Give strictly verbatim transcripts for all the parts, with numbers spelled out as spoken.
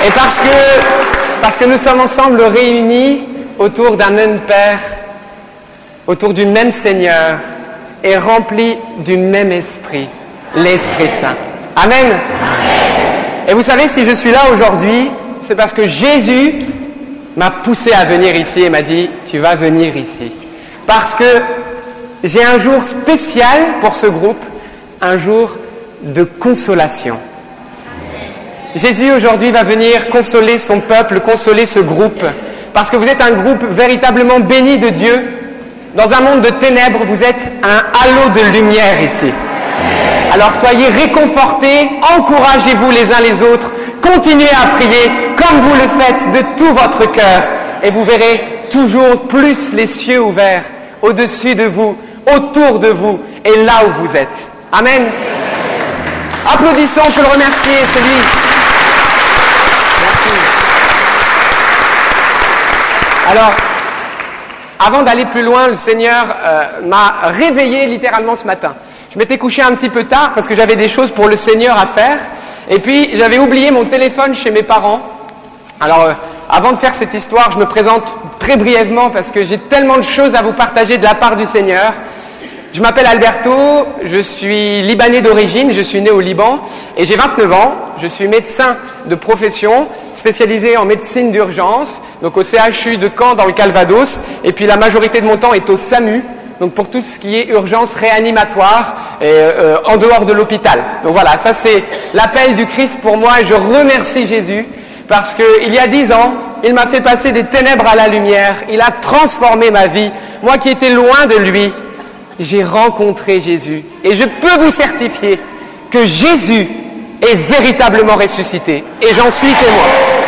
Et parce que, parce que nous sommes ensemble réunis autour d'un même Père, autour du même Seigneur et remplis du même Esprit, l'Esprit Saint. Amen. Amen. Et vous savez, si je suis là aujourd'hui, c'est parce que Jésus m'a poussé à venir ici et m'a dit, tu vas venir ici. Parce que j'ai un jour spécial pour ce groupe, un jour de consolation. Jésus aujourd'hui va venir consoler son peuple, consoler ce groupe, parce que vous êtes un groupe véritablement béni de Dieu. Dans un monde de ténèbres, vous êtes un halo de lumière ici. Alors soyez réconfortés, encouragez-vous les uns les autres, continuez à prier comme vous le faites de tout votre cœur, et vous verrez toujours plus les cieux ouverts au-dessus de vous, autour de vous, et là où vous êtes. Amen. Applaudissons, on peut le remercier, c'est lui. Merci. Alors, avant d'aller plus loin, le Seigneur euh, m'a réveillé littéralement ce matin. Je m'étais couché un petit peu tard parce que j'avais des choses pour le Seigneur à faire. Et puis, j'avais oublié mon téléphone chez mes parents. Alors, euh, avant de faire cette histoire, je me présente très brièvement parce que j'ai tellement de choses à vous partager de la part du Seigneur. Je m'appelle Alberto, je suis libanais d'origine, je suis né au Liban et j'ai vingt-neuf ans. Je suis médecin de profession, spécialisé en médecine d'urgence, donc au C H U de Caen dans le Calvados. Et puis la majorité de mon temps est au SAMU, donc pour tout ce qui est urgence réanimatoire et, euh, en dehors de l'hôpital. Donc voilà, ça c'est l'appel du Christ pour moi et je remercie Jésus parce qu'il y a dix ans, il m'a fait passer des ténèbres à la lumière, il a transformé ma vie. Moi qui étais loin de lui, j'ai rencontré Jésus et je peux vous certifier que Jésus est véritablement ressuscité et j'en suis témoin.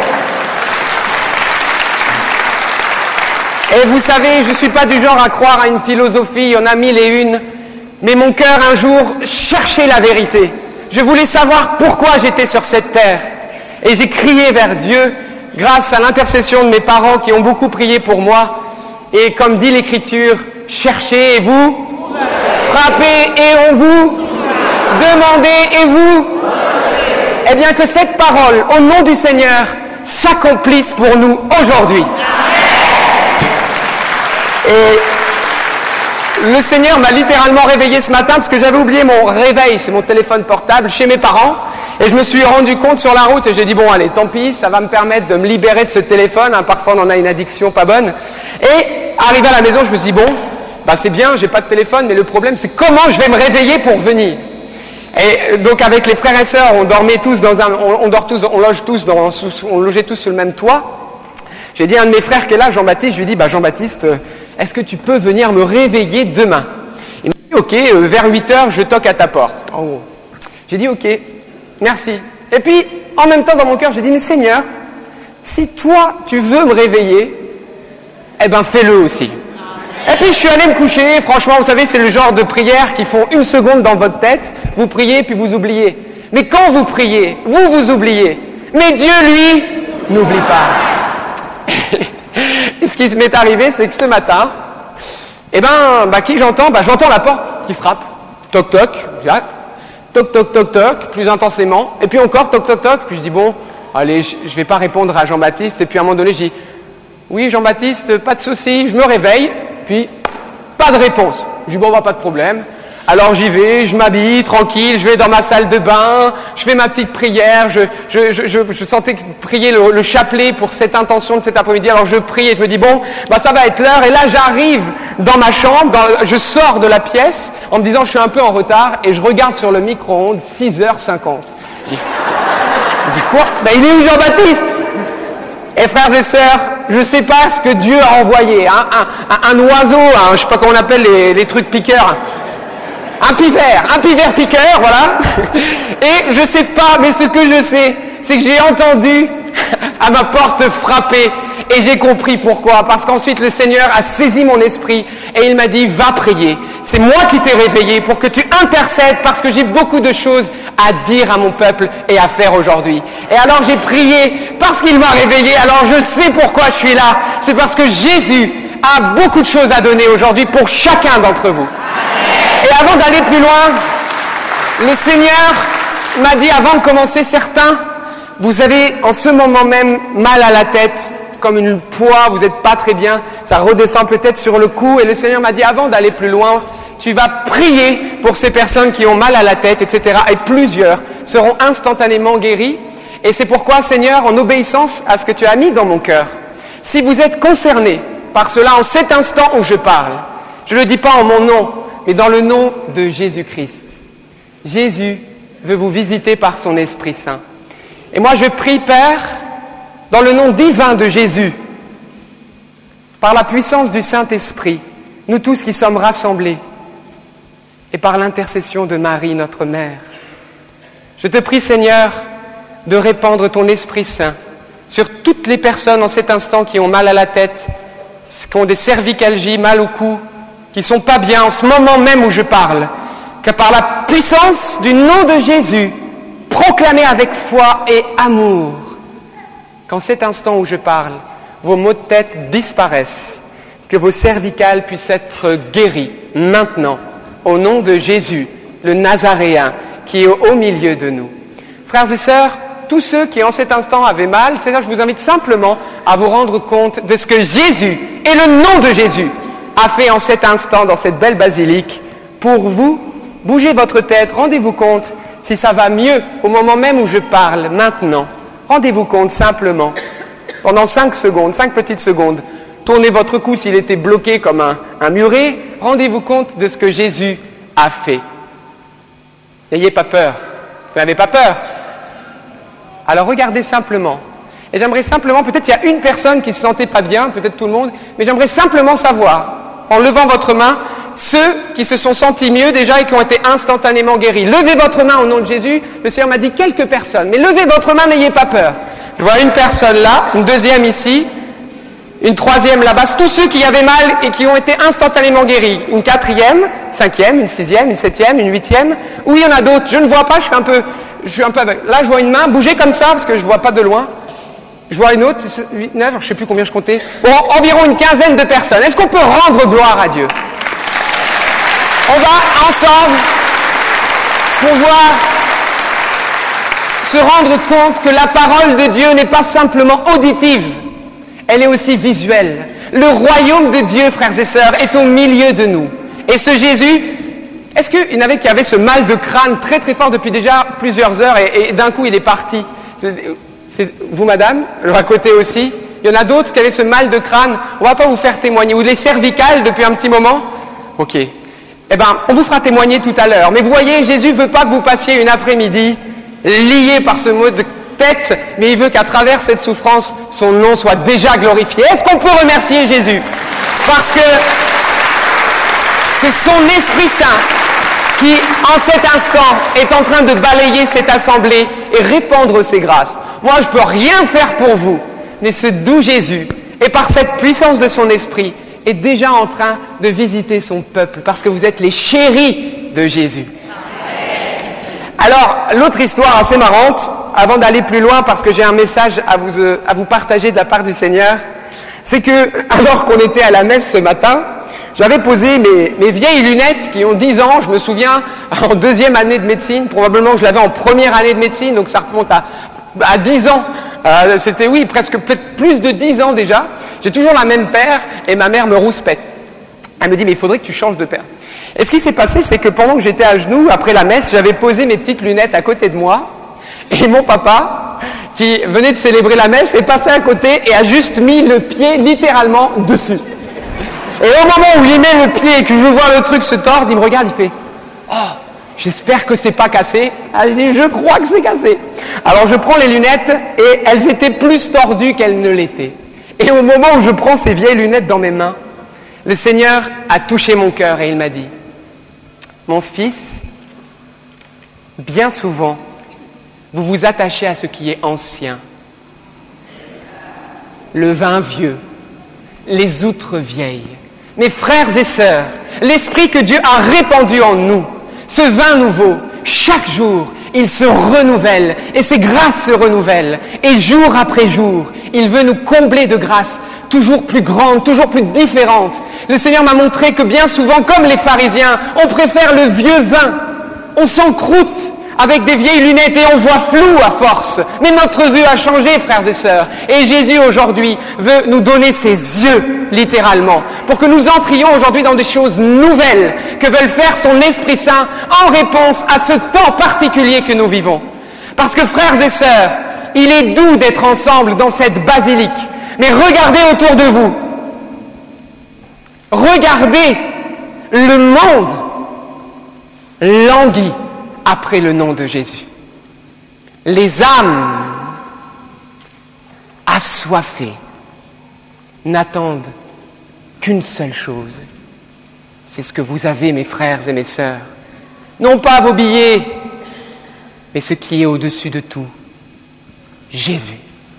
Et vous savez, je ne suis pas du genre à croire à une philosophie, il y en a mille et une, mais mon cœur un jour cherchait la vérité. Je voulais savoir pourquoi j'étais sur cette terre et j'ai crié vers Dieu grâce à l'intercession de mes parents qui ont beaucoup prié pour moi et comme dit l'Écriture, cherchez et vous frappez et on vous demandez et vous. Eh bien que cette parole, au nom du Seigneur, s'accomplisse pour nous aujourd'hui. Et le Seigneur m'a littéralement réveillé ce matin parce que j'avais oublié mon réveil, c'est mon téléphone portable, chez mes parents. Et je me suis rendu compte sur la route et j'ai dit, bon allez, tant pis, ça va me permettre de me libérer de ce téléphone. Hein, parfois on en a une addiction pas bonne. Et arrivé à la maison, je me suis dit, bon, bah c'est bien, j'ai pas de téléphone, mais le problème c'est comment je vais me réveiller pour venir. Et donc avec les frères et sœurs, on dormait tous dans un, on, on dort tous, on loge tous dans, on logeait tous sur le même toit. J'ai dit à un de mes frères qui est là, Jean-Baptiste, je lui ai dit, bah Jean-Baptiste, est-ce que tu peux venir me réveiller demain? Il m'a dit, ok, euh, vers huit heures, je toque à ta porte. En gros. J'ai dit, ok, merci. Et puis, en même temps, dans mon cœur, j'ai dit, mais Seigneur, si toi, tu veux me réveiller, eh ben fais-le aussi. Et puis je suis allé me coucher, franchement vous savez c'est le genre de prière qui font une seconde dans votre tête, vous priez puis vous oubliez. Mais quand vous priez, vous vous oubliez. Mais Dieu lui, n'oublie pas. Et ce qui m'est arrivé c'est que ce matin, eh ben, bah, qui j'entends bah, j'entends la porte qui frappe, toc toc, Jacques, toc toc toc toc, plus intensément, et puis encore toc toc toc, puis je dis bon, allez je, je vais pas répondre à Jean-Baptiste, et puis à un moment donné je dis, oui Jean-Baptiste, pas de souci, je me réveille. Puis, pas de réponse. Je dis, bon, bah, pas de problème. Alors, j'y vais, je m'habille, tranquille, je vais dans ma salle de bain, je fais ma petite prière, je, je, je, je, je sentais prier le, le chapelet pour cette intention de cet après-midi. Alors, je prie et je me dis, bon, bah, ça va être l'heure. Et là, j'arrive dans ma chambre, dans, je sors de la pièce en me disant, je suis un peu en retard et je regarde sur le micro-ondes, six heures cinquante. Je dis, je dis quoi? Bah, il est où Jean-Baptiste? Et frères et sœurs, je ne sais pas ce que Dieu a envoyé, hein, un, un, un oiseau, hein, je ne sais pas comment on appelle les, les trucs piqueurs, un pivert, un pivert piqueur, voilà. Et je ne sais pas, mais ce que je sais, c'est que j'ai entendu à ma porte frapper et j'ai compris pourquoi. Parce qu'ensuite le Seigneur a saisi mon esprit et il m'a dit, va prier. C'est moi qui t'ai réveillé pour que tu intercèdes parce que j'ai beaucoup de choses à dire à mon peuple et à faire aujourd'hui. Et alors j'ai prié parce qu'il m'a réveillé. Alors je sais pourquoi je suis là. C'est parce que Jésus a beaucoup de choses à donner aujourd'hui pour chacun d'entre vous. Et avant d'aller plus loin, le Seigneur m'a dit avant de commencer, certains vous avez en ce moment même mal à la tête, comme une poids, vous n'êtes pas très bien, ça redescend peut-être sur le cou, et le Seigneur m'a dit, avant d'aller plus loin, tu vas prier pour ces personnes qui ont mal à la tête, et cetera. Et plusieurs seront instantanément guéris. Et c'est pourquoi, Seigneur, en obéissance à ce que tu as mis dans mon cœur, si vous êtes concernés par cela en cet instant où je parle, je ne le dis pas en mon nom, mais dans le nom de Jésus-Christ. Jésus veut vous visiter par son Esprit Saint. Et moi, je prie, Père, dans le nom divin de Jésus, par la puissance du Saint-Esprit, nous tous qui sommes rassemblés, et par l'intercession de Marie, notre Mère. Je te prie, Seigneur, de répandre ton Esprit Saint sur toutes les personnes en cet instant qui ont mal à la tête, qui ont des cervicalgies, mal au cou, qui ne sont pas bien en ce moment même où je parle, que par la puissance du nom de Jésus, proclamez avec foi et amour, qu'en cet instant où je parle, vos maux de tête disparaissent, que vos cervicales puissent être guéries maintenant, au nom de Jésus, le Nazaréen, qui est au milieu de nous. Frères et sœurs, tous ceux qui en cet instant avaient mal, c'est-à-dire je vous invite simplement à vous rendre compte de ce que Jésus et le nom de Jésus a fait en cet instant dans cette belle basilique pour vous. Bougez votre tête, rendez-vous compte si ça va mieux au moment même où je parle, maintenant. Rendez-vous compte simplement, pendant cinq secondes, cinq petites secondes, tournez votre cou s'il était bloqué comme un, un muret, rendez-vous compte de ce que Jésus a fait. N'ayez pas peur. Vous n'avez pas peur. Alors regardez simplement. Et j'aimerais simplement, peut-être il y a une personne qui ne se sentait pas bien, peut-être tout le monde, mais j'aimerais simplement savoir, en levant votre main, ceux qui se sont sentis mieux déjà et qui ont été instantanément guéris. Levez votre main au nom de Jésus. Le Seigneur m'a dit quelques personnes, mais levez votre main, n'ayez pas peur. Je vois une personne là, une deuxième ici, une troisième là-bas, tous ceux qui avaient mal et qui ont été instantanément guéris. Une quatrième, cinquième, une sixième, une septième, une huitième. Oui, il y en a d'autres, je ne vois pas, je suis un peu, je suis un peu aveugle. Là, je vois une main, bougez comme ça, parce que je ne vois pas de loin. Je vois une autre, huit, neuf, je ne sais plus combien je comptais. Bon, environ une quinzaine de personnes. Est-ce qu'on peut rendre gloire à Dieu? On va ensemble pouvoir se rendre compte que la parole de Dieu n'est pas simplement auditive, elle est aussi visuelle. Le royaume de Dieu, frères et sœurs, est au milieu de nous. Et ce Jésus, est-ce qu'il y en avait qui avaient ce mal de crâne très très fort depuis déjà plusieurs heures et, et d'un coup il est parti? C'est vous, madame, à côté aussi. Il y en a d'autres qui avaient ce mal de crâne. On ne va pas vous faire témoigner. Ou les cervicales depuis un petit moment. Ok. Eh bien, on vous fera témoigner tout à l'heure. Mais vous voyez, Jésus ne veut pas que vous passiez une après-midi lié par ce mot de tête, mais il veut qu'à travers cette souffrance, son nom soit déjà glorifié. Est-ce qu'on peut remercier Jésus? Parce que c'est son Esprit Saint qui, en cet instant, est en train de balayer cette assemblée et répandre ses grâces. Moi, je ne peux rien faire pour vous, mais ce doux Jésus, et par cette puissance de son esprit, est déjà en train de visiter son peuple, parce que vous êtes les chéris de Jésus. Alors, l'autre histoire assez marrante, avant d'aller plus loin, parce que j'ai un message à vous, euh, à vous partager de la part du Seigneur, c'est que, alors qu'on était à la messe ce matin, j'avais posé mes, mes vieilles lunettes qui ont dix ans, je me souviens, en deuxième année de médecine, probablement que je l'avais en première année de médecine, donc ça remonte à, à dix ans. Euh, c'était, oui, presque peut-être plus de dix ans déjà. J'ai toujours la même paire et ma mère me rouspète. Elle me dit, mais il faudrait que tu changes de paire. Et ce qui s'est passé, c'est que pendant que j'étais à genoux, après la messe, j'avais posé mes petites lunettes à côté de moi et mon papa, qui venait de célébrer la messe, est passé à côté et a juste mis le pied littéralement dessus. Et au moment où il met le pied et que je vois le truc se tordre, il me regarde, il fait « Oh, j'espère que c'est pas cassé. » Elle dit « Je crois que c'est cassé. » Alors je prends les lunettes et elles étaient plus tordues qu'elles ne l'étaient. Et au moment où je prends ces vieilles lunettes dans mes mains, le Seigneur a touché mon cœur et il m'a dit « Mon fils, bien souvent, vous vous attachez à ce qui est ancien, le vin vieux, les outres vieilles. Mes frères et sœurs, l'esprit que Dieu a répandu en nous, ce vin nouveau, chaque jour, il se renouvelle et ses grâces se renouvellent. Et jour après jour, il veut nous combler de grâces toujours plus grandes, toujours plus différentes. Le Seigneur m'a montré que bien souvent, comme les pharisiens, on préfère le vieux vin. On s'encroute avec des vieilles lunettes et on voit flou à force. Mais notre vue a changé, frères et sœurs. Et Jésus, aujourd'hui, veut nous donner ses yeux, littéralement, pour que nous entrions aujourd'hui dans des choses nouvelles que veut faire son Esprit Saint en réponse à ce temps particulier que nous vivons. Parce que, frères et sœurs, il est doux d'être ensemble dans cette basilique. Mais regardez autour de vous. Regardez, le monde languit après le nom de Jésus. Les âmes assoiffées n'attendent qu'une seule chose. C'est ce que vous avez, mes frères et mes sœurs. Non pas vos billets, mais ce qui est au-dessus de tout. Jésus.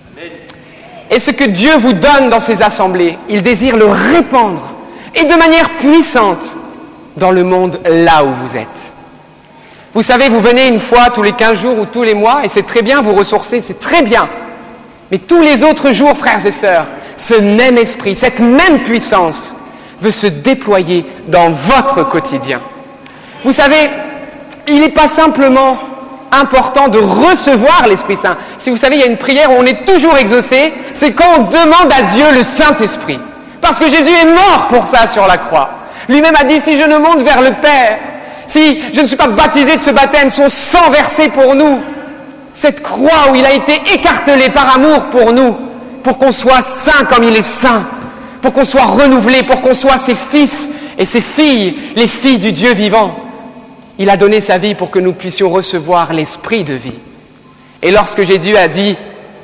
Et ce que Dieu vous donne dans ces assemblées, il désire le répandre, et de manière puissante, dans le monde là où vous êtes. Vous savez, vous venez une fois tous les quinze jours ou tous les mois, et c'est très bien, vous ressourcez, c'est très bien. Mais tous les autres jours, frères et sœurs, ce même esprit, cette même puissance veut se déployer dans votre quotidien. Vous savez, il n'est pas simplement important de recevoir l'Esprit Saint. Si vous savez, il y a une prière où on est toujours exaucé, c'est quand on demande à Dieu le Saint-Esprit. Parce que Jésus est mort pour ça sur la croix. Lui-même a dit, si je ne monte vers le Père, si je ne suis pas baptisé de ce baptême, son sang versé pour nous, cette croix où il a été écartelé par amour pour nous, pour qu'on soit saint comme il est saint, pour qu'on soit renouvelé, pour qu'on soit ses fils et ses filles, les filles du Dieu vivant. Il a donné sa vie pour que nous puissions recevoir l'esprit de vie. Et lorsque Jésus a dit,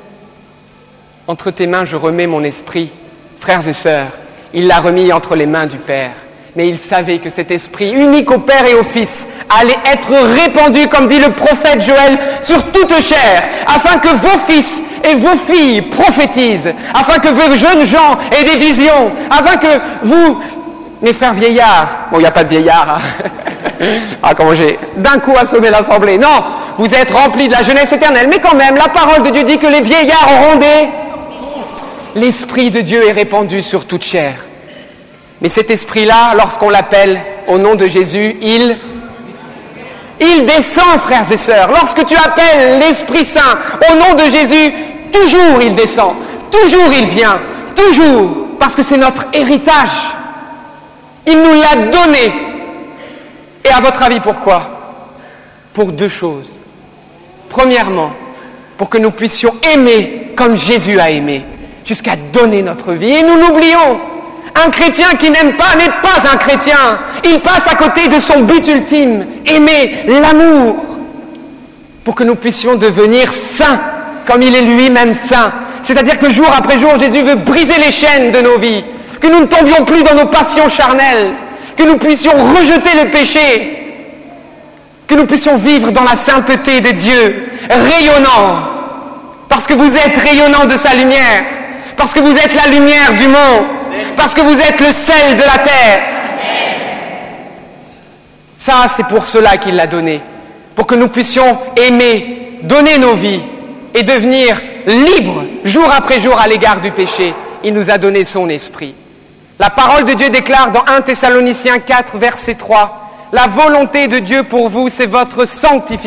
entre tes mains je remets mon esprit, frères et sœurs, il l'a remis entre les mains du Père. Mais il savait que cet esprit unique au Père et au Fils allait être répandu, comme dit le prophète Joël, sur toute chair, afin que vos fils et vos filles prophétisent, afin que vos jeunes gens aient des visions, afin que vous, mes frères vieillards, bon, il n'y a pas de vieillards, hein. Ah, comment j'ai d'un coup assommé l'assemblée. Non, vous êtes remplis de la jeunesse éternelle, mais quand même, la parole de Dieu dit que les vieillards auront des... L'Esprit de Dieu est répandu sur toute chair. Mais cet esprit-là, lorsqu'on l'appelle au nom de Jésus, il, il descend, frères et sœurs. Lorsque tu appelles l'Esprit Saint au nom de Jésus, toujours il descend, toujours il vient, toujours, parce que c'est notre héritage. Il nous l'a donné. Et à votre avis, pourquoi? Pour deux choses. Premièrement, pour que nous puissions aimer comme Jésus a aimé, jusqu'à donner notre vie. Et nous l'oublions. Un chrétien qui n'aime pas n'est pas un chrétien. Il passe à côté de son but ultime, aimer l'amour, pour que nous puissions devenir saints, comme il est lui-même saint. C'est-à-dire que jour après jour, Jésus veut briser les chaînes de nos vies, que nous ne tombions plus dans nos passions charnelles, que nous puissions rejeter le péché, que nous puissions vivre dans la sainteté de Dieu, rayonnant, parce que vous êtes rayonnant de sa lumière, parce que vous êtes la lumière du monde, parce que vous êtes le sel de la terre. Ça, c'est pour cela qu'il l'a donné, pour que nous puissions aimer, donner nos vies et devenir libres jour après jour à l'égard du péché. Il nous a donné son esprit. La parole de Dieu déclare dans un Thessaloniciens quatre, verset trois, « La volonté de Dieu pour vous, c'est votre sanctification. »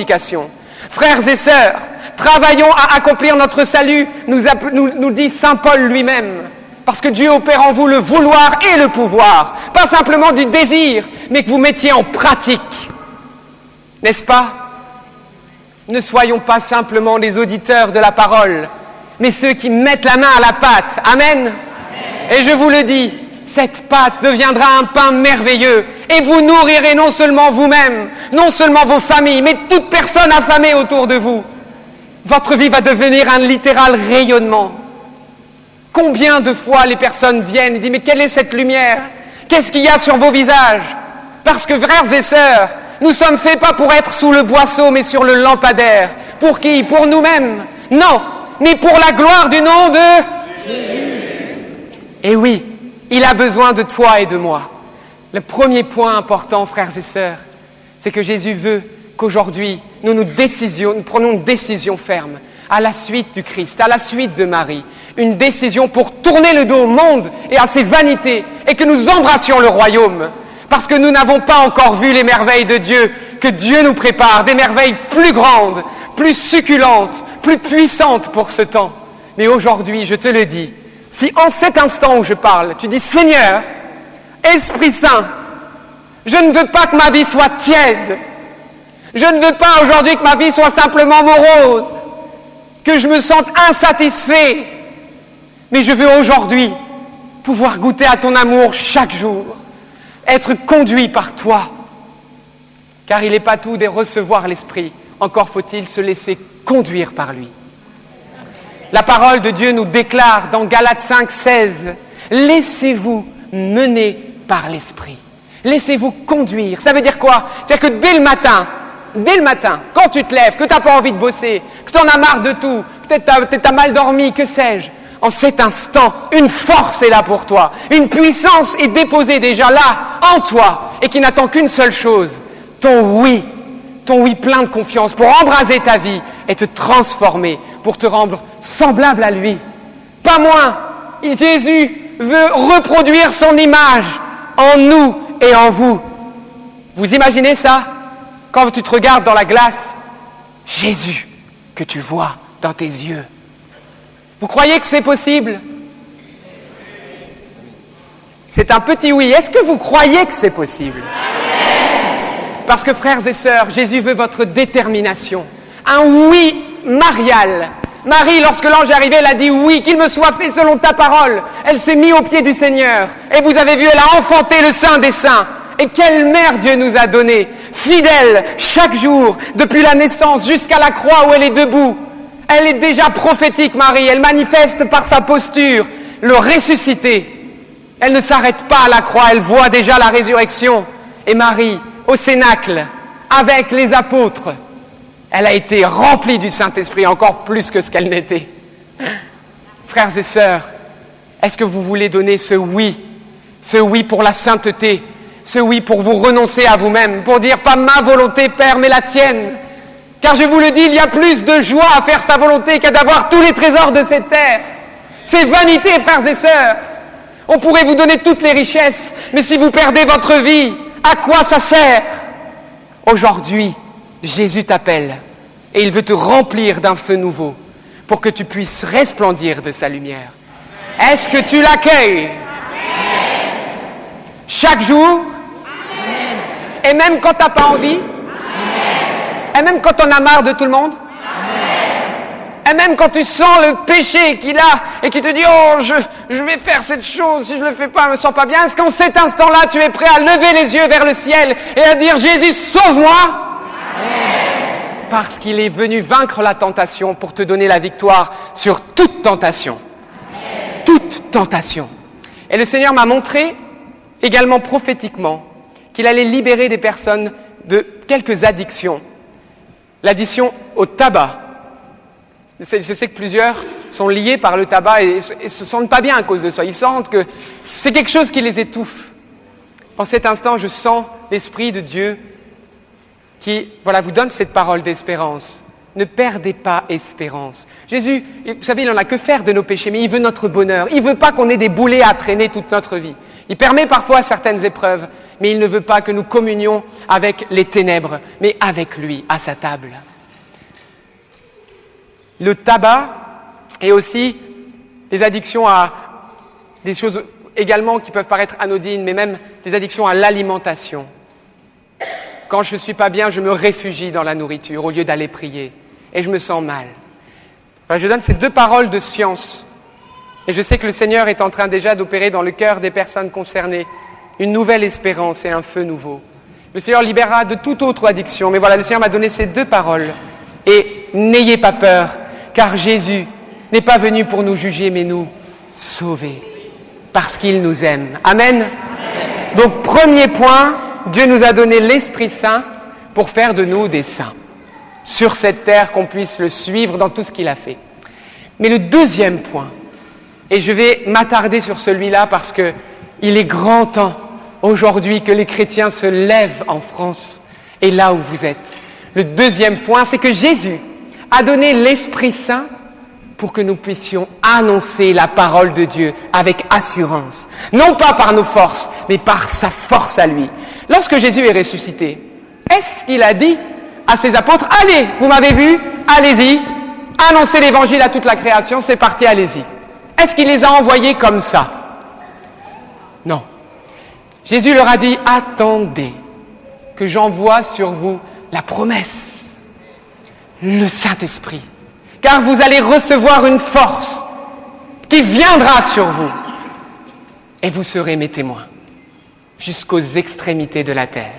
Frères et sœurs, travaillons à accomplir notre salut, nous, nous, nous dit saint Paul lui-même, parce que Dieu opère en vous le vouloir et le pouvoir, pas simplement du désir, mais que vous mettiez en pratique. N'est-ce pas? Ne soyons pas simplement les auditeurs de la parole, mais ceux qui mettent la main à la pâte. Amen. Amen. Et je vous le dis, cette pâte deviendra un pain merveilleux, et vous nourrirez non seulement vous-même, non seulement vos familles, mais toute personne affamée autour de vous. Votre vie va devenir un littéral rayonnement. Combien de fois les personnes viennent et disent « Mais quelle est cette lumière? Qu'est-ce qu'il y a sur vos visages ?» Parce que, frères et sœurs, nous sommes faits pas pour être sous le boisseau, mais sur le lampadaire. Pour qui? Pour nous-mêmes? Non, mais pour la gloire du nom de Jésus. Et oui, il a besoin de toi et de moi. Le premier point important, frères et sœurs, c'est que Jésus veut qu'aujourd'hui, nous, nous, décisions, nous prenons une décision ferme à la suite du Christ, à la suite de Marie. Une décision pour tourner le dos au monde et à ses vanités et que nous embrassions le royaume. Parce que nous n'avons pas encore vu les merveilles de Dieu que Dieu nous prépare des merveilles plus grandes, plus succulentes, plus puissantes pour ce temps. Mais aujourd'hui, je te le dis, si en cet instant où je parle, tu dis « Seigneur, Esprit Saint, je ne veux pas que ma vie soit tiède. Je ne veux pas aujourd'hui que ma vie soit simplement morose, que je me sente insatisfait. Mais je veux aujourd'hui pouvoir goûter à ton amour chaque jour, être conduit par toi. Car il n'est pas tout de recevoir l'Esprit, encore faut-il se laisser conduire par lui. » La parole de Dieu nous déclare dans Galates cinq, seize, « Laissez-vous mener par l'Esprit. Laissez-vous conduire. » Ça veut dire quoi? C'est-à-dire que dès le matin, dès le matin, quand tu te lèves, que tu n'as pas envie de bosser, que tu en as marre de tout, peut-être tu as mal dormi, que sais-je, en cet instant, une force est là pour toi. Une puissance est déposée déjà là, en toi, et qui n'attend qu'une seule chose, ton oui, ton oui plein de confiance pour embraser ta vie et te transformer, pour te rendre semblable à lui. Pas moins. Et Jésus veut reproduire son image en nous et en vous. Vous imaginez ça? Quand tu te regardes dans la glace, Jésus que tu vois dans tes yeux. Vous croyez que c'est possible? C'est un petit oui. Est-ce que vous croyez que c'est possible? Parce que frères et sœurs, Jésus veut votre détermination. Un oui marial. Marie, lorsque l'ange est arrivé, elle a dit oui, qu'il me soit fait selon ta parole. Elle s'est mise aux pieds du Seigneur. Et vous avez vu, elle a enfanté le Saint des Saints. Et quelle mère Dieu nous a donnée, fidèle chaque jour, depuis la naissance jusqu'à la croix où elle est debout. Elle est déjà prophétique, Marie. Elle manifeste par sa posture le ressuscité. Elle ne s'arrête pas à la croix, elle voit déjà la résurrection. Et Marie, au Cénacle, avec les apôtres, elle a été remplie du Saint-Esprit, encore plus que ce qu'elle n'était. Frères et sœurs, est-ce que vous voulez donner ce oui, ce oui pour la sainteté, ce oui pour vous renoncer à vous-même, pour dire pas ma volonté, Père, mais la tienne. Car je vous le dis, il y a plus de joie à faire sa volonté qu'à d'avoir tous les trésors de cette terre. C'est vanité, frères et sœurs. On pourrait vous donner toutes les richesses, mais si vous perdez votre vie, à quoi ça sert? Aujourd'hui, Jésus t'appelle et il veut te remplir d'un feu nouveau pour que tu puisses resplendir de sa lumière. Amen. Est-ce que tu l'accueilles? Amen. Chaque jour? Amen. Et même quand tu n'as pas envie? Amen. Et même quand on a marre de tout le monde? Amen. Et même quand tu sens le péché qu'il a et qui te dit « Oh, je, je vais faire cette chose, si je ne le fais pas, je ne me sens pas bien », est-ce qu'en cet instant-là, tu es prêt à lever les yeux vers le ciel et à dire « Jésus, sauve-moi » ? Parce qu'il est venu vaincre la tentation pour te donner la victoire sur toute tentation. Amen. Toute tentation. Et le Seigneur m'a montré, également prophétiquement, qu'il allait libérer des personnes de quelques addictions. L'addiction au tabac. Je sais, je sais que plusieurs sont liés par le tabac et ne se sentent pas bien à cause de ça. Ils sentent que c'est quelque chose qui les étouffe. En cet instant, je sens l'Esprit de Dieu qui, voilà, vous donne cette parole d'espérance. Ne perdez pas espérance. Jésus, vous savez, il n'en a que faire de nos péchés, mais il veut notre bonheur. Il ne veut pas qu'on ait des boulets à traîner toute notre vie. Il permet parfois certaines épreuves, mais il ne veut pas que nous communions avec les ténèbres, mais avec lui, à sa table. Le tabac et aussi des addictions à des choses également qui peuvent paraître anodines, mais même des addictions à l'alimentation. Quand je ne suis pas bien, je me réfugie dans la nourriture au lieu d'aller prier. Et je me sens mal. Enfin, je donne ces deux paroles de science. Et je sais que le Seigneur est en train déjà d'opérer dans le cœur des personnes concernées une nouvelle espérance et un feu nouveau. Le Seigneur libérera de toute autre addiction. Mais voilà, le Seigneur m'a donné ces deux paroles. Et n'ayez pas peur, car Jésus n'est pas venu pour nous juger, mais nous sauver. Parce qu'il nous aime. Amen. Amen. Donc, premier point, Dieu nous a donné l'Esprit Saint pour faire de nous des saints. Sur cette terre, qu'on puisse le suivre dans tout ce qu'il a fait. Mais le deuxième point, et je vais m'attarder sur celui-là parce que il est grand temps aujourd'hui que les chrétiens se lèvent en France et là où vous êtes. Le deuxième point, c'est que Jésus a donné l'Esprit Saint pour que nous puissions annoncer la parole de Dieu avec assurance. Non pas par nos forces, mais par sa force à lui. Lorsque Jésus est ressuscité, Est-ce qu'il a dit à ses apôtres, allez, vous m'avez vu, allez-y, annoncez l'évangile à toute la création, c'est parti, allez-y. Est-ce qu'il les a envoyés comme ça? Non. Jésus leur a dit, attendez que j'envoie sur vous la promesse, le Saint-Esprit, car vous allez recevoir une force qui viendra sur vous et vous serez mes témoins jusqu'aux extrémités de la terre.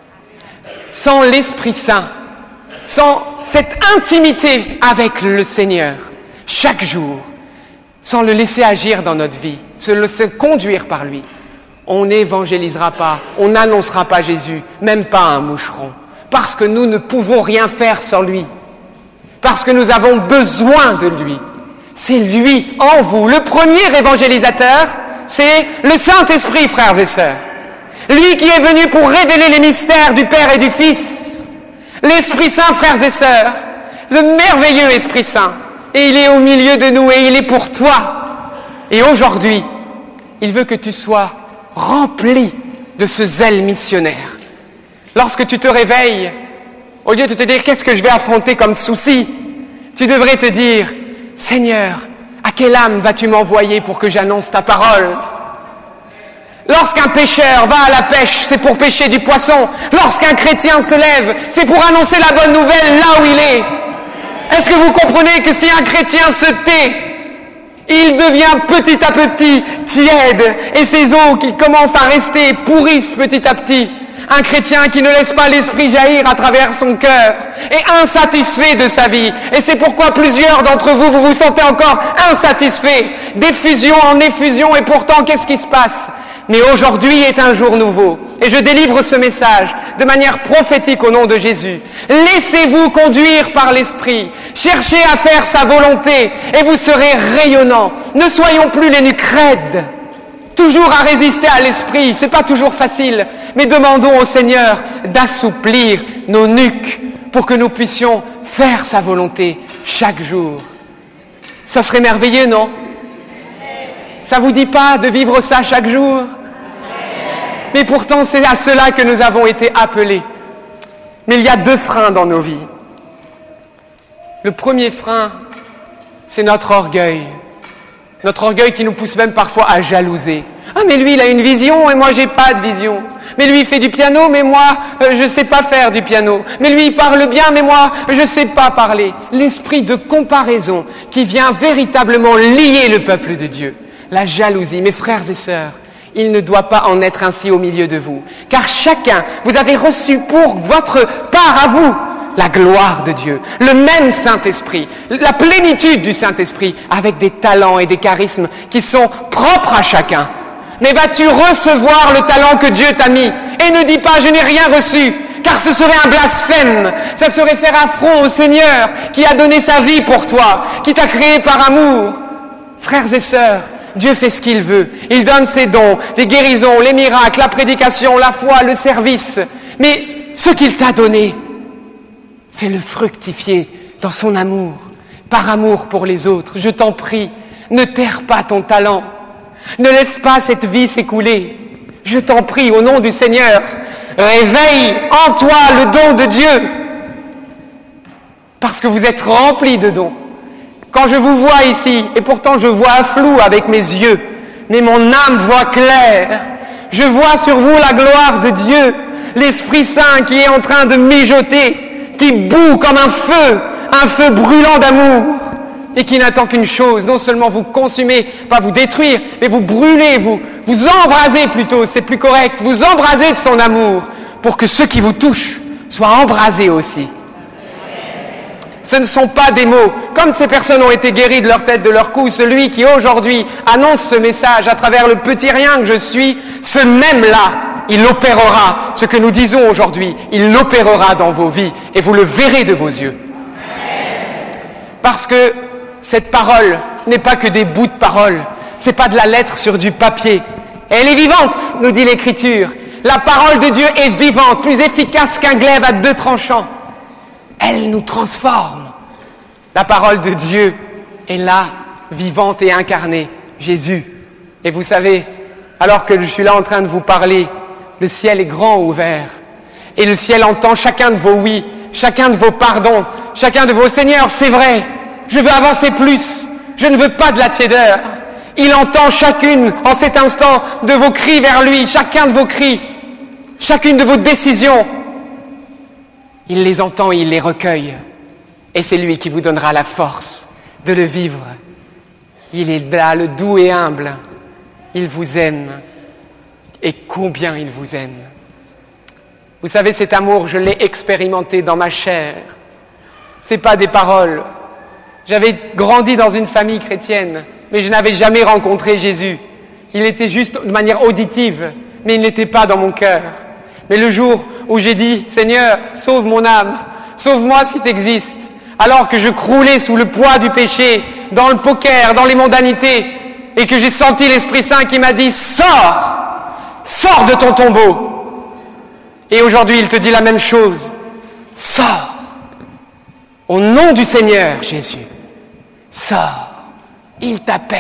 Sans l'Esprit Saint, sans cette intimité avec le Seigneur, chaque jour, sans le laisser agir dans notre vie, se laisser conduire par lui, on n'évangélisera pas, on n'annoncera pas Jésus, même pas un moucheron, parce que nous ne pouvons rien faire sans lui, parce que nous avons besoin de lui. C'est lui en vous. Le premier évangélisateur, c'est le Saint-Esprit, frères et sœurs. Lui qui est venu pour révéler les mystères du Père et du Fils. L'Esprit Saint, frères et sœurs, le merveilleux Esprit Saint. Et il est au milieu de nous et il est pour toi. Et aujourd'hui, il veut que tu sois rempli de ce zèle missionnaire. Lorsque tu te réveilles, au lieu de te dire qu'est-ce que je vais affronter comme souci, tu devrais te dire, Seigneur, à quelle âme vas-tu m'envoyer pour que j'annonce ta parole? Lorsqu'un pêcheur va à la pêche, c'est pour pêcher du poisson. Lorsqu'un chrétien se lève, c'est pour annoncer la bonne nouvelle là où il est. Est-ce que vous comprenez que si un chrétien se tait, il devient petit à petit tiède et ses eaux qui commencent à rester pourrissent petit à petit? Un chrétien qui ne laisse pas l'esprit jaillir à travers son cœur est insatisfait de sa vie. Et c'est pourquoi plusieurs d'entre vous, vous vous sentez encore insatisfaits, d'effusion en effusion, et pourtant, qu'est-ce qui se passe? Mais aujourd'hui est un jour nouveau. Et je délivre ce message de manière prophétique au nom de Jésus. Laissez-vous conduire par l'Esprit. Cherchez à faire sa volonté et vous serez rayonnants. Ne soyons plus les nuques raides. Toujours à résister à l'Esprit. C'est pas toujours facile. Mais demandons au Seigneur d'assouplir nos nuques pour que nous puissions faire sa volonté chaque jour. Ça serait merveilleux, non? Ça vous dit pas de vivre ça chaque jour? Mais pourtant, c'est à cela que nous avons été appelés. Mais il y a deux freins dans nos vies. Le premier frein, c'est notre orgueil. Notre orgueil qui nous pousse même parfois à jalouser. Ah, mais lui, il a une vision et moi, j'ai pas de vision. Mais lui, il fait du piano, mais moi, euh, je sais pas faire du piano. Mais lui, il parle bien, mais moi, je sais pas parler. L'esprit de comparaison qui vient véritablement lier le peuple de Dieu. La jalousie. Mes frères et sœurs, il ne doit pas en être ainsi au milieu de vous. Car chacun, vous avez reçu pour votre part à vous la gloire de Dieu, le même Saint-Esprit, la plénitude du Saint-Esprit, avec des talents et des charismes qui sont propres à chacun. Mais vas-tu recevoir le talent que Dieu t'a mis? Et ne dis pas, je n'ai rien reçu, car ce serait un blasphème. Ça serait faire affront au Seigneur qui a donné sa vie pour toi, qui t'a créé par amour. Frères et sœurs, Dieu fait ce qu'il veut. Il donne ses dons, les guérisons, les miracles, la prédication, la foi, le service. Mais ce qu'il t'a donné, fais-le fructifier dans son amour, par amour pour les autres. Je t'en prie, ne terre pas ton talent. Ne laisse pas cette vie s'écouler. Je t'en prie, au nom du Seigneur, réveille en toi le don de Dieu. Parce que vous êtes remplis de dons. Quand je vous vois ici, et pourtant je vois flou avec mes yeux, mais mon âme voit clair. Je vois sur vous la gloire de Dieu, l'Esprit Saint qui est en train de mijoter, qui bout comme un feu, un feu brûlant d'amour, et qui n'attend qu'une chose, non seulement vous consumer, pas vous détruire, mais vous brûler, vous, vous embraser plutôt, c'est plus correct, vous embraser de son amour, pour que ceux qui vous touchent soient embrasés aussi. Ce ne sont pas des mots. Comme ces personnes ont été guéries de leur tête, de leur cou, celui qui aujourd'hui annonce ce message à travers le petit rien que je suis, ce même-là, il opérera ce que nous disons aujourd'hui. Il l'opérera dans vos vies et vous le verrez de vos yeux. Parce que cette parole n'est pas que des bouts de parole. C'est pas de la lettre sur du papier. Elle est vivante, nous dit l'Écriture. La parole de Dieu est vivante, plus efficace qu'un glaive à deux tranchants. Elle nous transforme. La parole de Dieu est là, vivante et incarnée, Jésus. Et vous savez, alors que je suis là en train de vous parler, le ciel est grand ouvert. Et le ciel entend chacun de vos oui, chacun de vos pardons, chacun de vos Seigneur, c'est vrai, je veux avancer plus, je ne veux pas de la tiédeur. Il entend chacune, en cet instant, de vos cris vers lui, chacun de vos cris, chacune de vos décisions. Il les entend et il les recueille. Et c'est lui qui vous donnera la force de le vivre. Il est là, le doux et humble. Il vous aime. Et combien il vous aime. Vous savez, cet amour, je l'ai expérimenté dans ma chair. Ce n'est pas des paroles. J'avais grandi dans une famille chrétienne, mais je n'avais jamais rencontré Jésus. Il était juste de manière auditive, mais il n'était pas dans mon cœur. Mais le jour où j'ai dit « Seigneur, sauve mon âme, sauve-moi si tu existes », alors que je croulais sous le poids du péché, dans le poker, dans les mondanités, et que j'ai senti l'Esprit Saint qui m'a dit « Sors, sors de ton tombeau ». Et aujourd'hui, il te dit la même chose. Sors, au nom du Seigneur Jésus, sors, il t'appelle.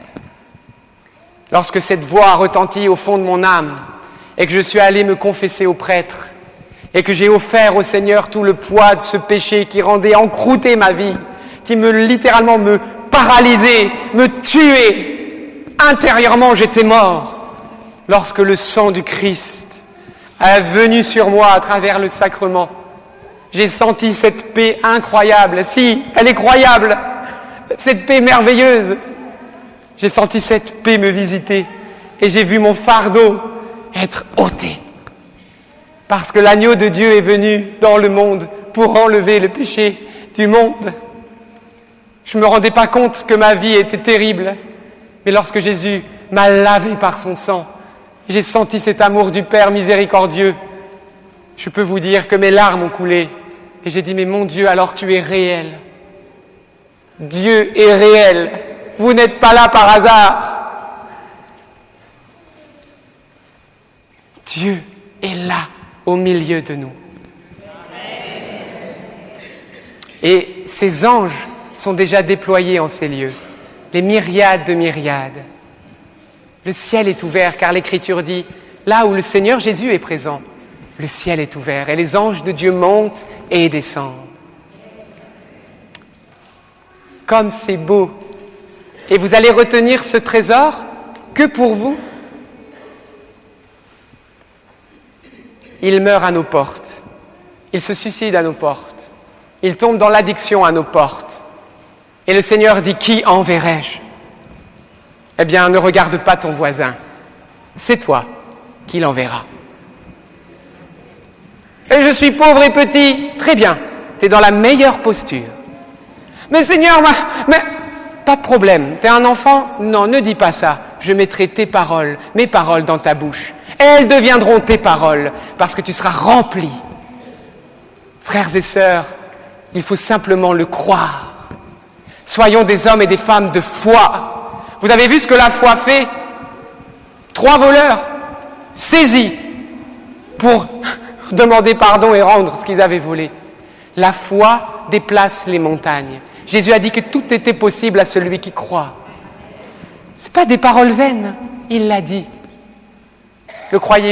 Lorsque cette voix a retenti au fond de mon âme, et que je suis allé me confesser au prêtre, et que j'ai offert au Seigneur tout le poids de ce péché qui rendait encrouter ma vie, qui me littéralement me paralysait, me tuait. Intérieurement, j'étais mort. Lorsque le sang du Christ est venu sur moi à travers le sacrement, j'ai senti cette paix incroyable. Si, elle est croyable, cette paix merveilleuse. J'ai senti cette paix me visiter et j'ai vu mon fardeau être ôté. Parce que l'agneau de Dieu est venu dans le monde pour enlever le péché du monde. Je ne me rendais pas compte que ma vie était terrible. Mais lorsque Jésus m'a lavé par son sang, j'ai senti cet amour du Père miséricordieux. Je peux vous dire que mes larmes ont coulé. Et j'ai dit, mais mon Dieu, alors tu es réel. Dieu est réel. Vous n'êtes pas là par hasard. Dieu est là, au milieu de nous. Et ces anges sont déjà déployés en ces lieux, les myriades de myriades. Le ciel est ouvert, car l'Écriture dit, là où le Seigneur Jésus est présent, le ciel est ouvert, et les anges de Dieu montent et descendent. Comme c'est beau. Et vous allez retenir ce trésor que pour vous. Il meurt à nos portes. Il se suicide à nos portes. Il tombe dans l'addiction à nos portes. Et le Seigneur dit, qui enverrai-je ? Eh bien, ne regarde pas ton voisin. C'est toi qui l'enverras. Et je suis pauvre et petit. Très bien, tu es dans la meilleure posture. Mais Seigneur, ma, mais pas de problème. Tu es un enfant ? Non, ne dis pas ça. Je mettrai tes paroles, mes paroles dans ta bouche. Elles deviendront tes paroles, parce que tu seras rempli. Frères et sœurs, il faut simplement le croire. Soyons des hommes et des femmes de foi. Vous avez vu ce que la foi fait ? Trois voleurs saisis pour demander pardon et rendre ce qu'ils avaient volé. La foi déplace les montagnes. Jésus a dit que tout était possible à celui qui croit. Ce n'est pas des paroles vaines, il l'a dit. Le croyez-vous ?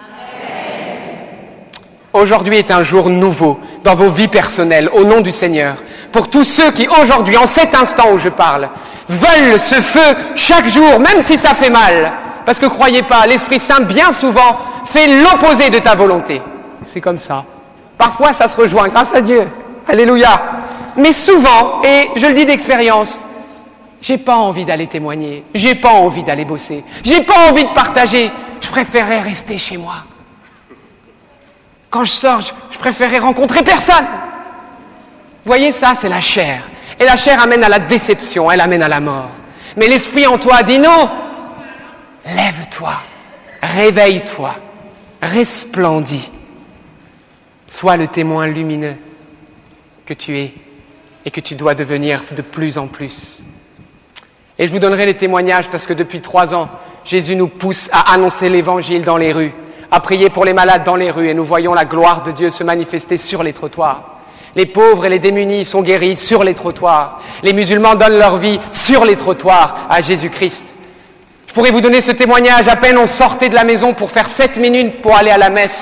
Aujourd'hui est un jour nouveau dans vos vies personnelles, au nom du Seigneur. Pour tous ceux qui aujourd'hui, en cet instant où je parle, veulent ce feu chaque jour, même si ça fait mal. Parce que croyez pas, l'Esprit Saint, bien souvent, fait l'opposé de ta volonté. C'est comme ça. Parfois, ça se rejoint, grâce à Dieu. Alléluia. Mais souvent, et je le dis d'expérience, j'ai pas envie d'aller témoigner, j'ai pas envie d'aller bosser, j'ai pas envie de partager, je préférerais rester chez moi. Quand je sors, je, je préférerais rencontrer personne. Vous voyez, ça, c'est la chair. Et la chair amène à la déception, elle amène à la mort. Mais l'Esprit en toi dit non, lève-toi, réveille-toi, resplendis, sois le témoin lumineux que tu es et que tu dois devenir de plus en plus. Et je vous donnerai les témoignages parce que depuis trois ans, Jésus nous pousse à annoncer l'Évangile dans les rues, à prier pour les malades dans les rues, et nous voyons la gloire de Dieu se manifester sur les trottoirs. Les pauvres et les démunis sont guéris sur les trottoirs. Les musulmans donnent leur vie sur les trottoirs à Jésus-Christ. Je pourrais vous donner ce témoignage, à peine on sortait de la maison pour faire sept minutes pour aller à la messe.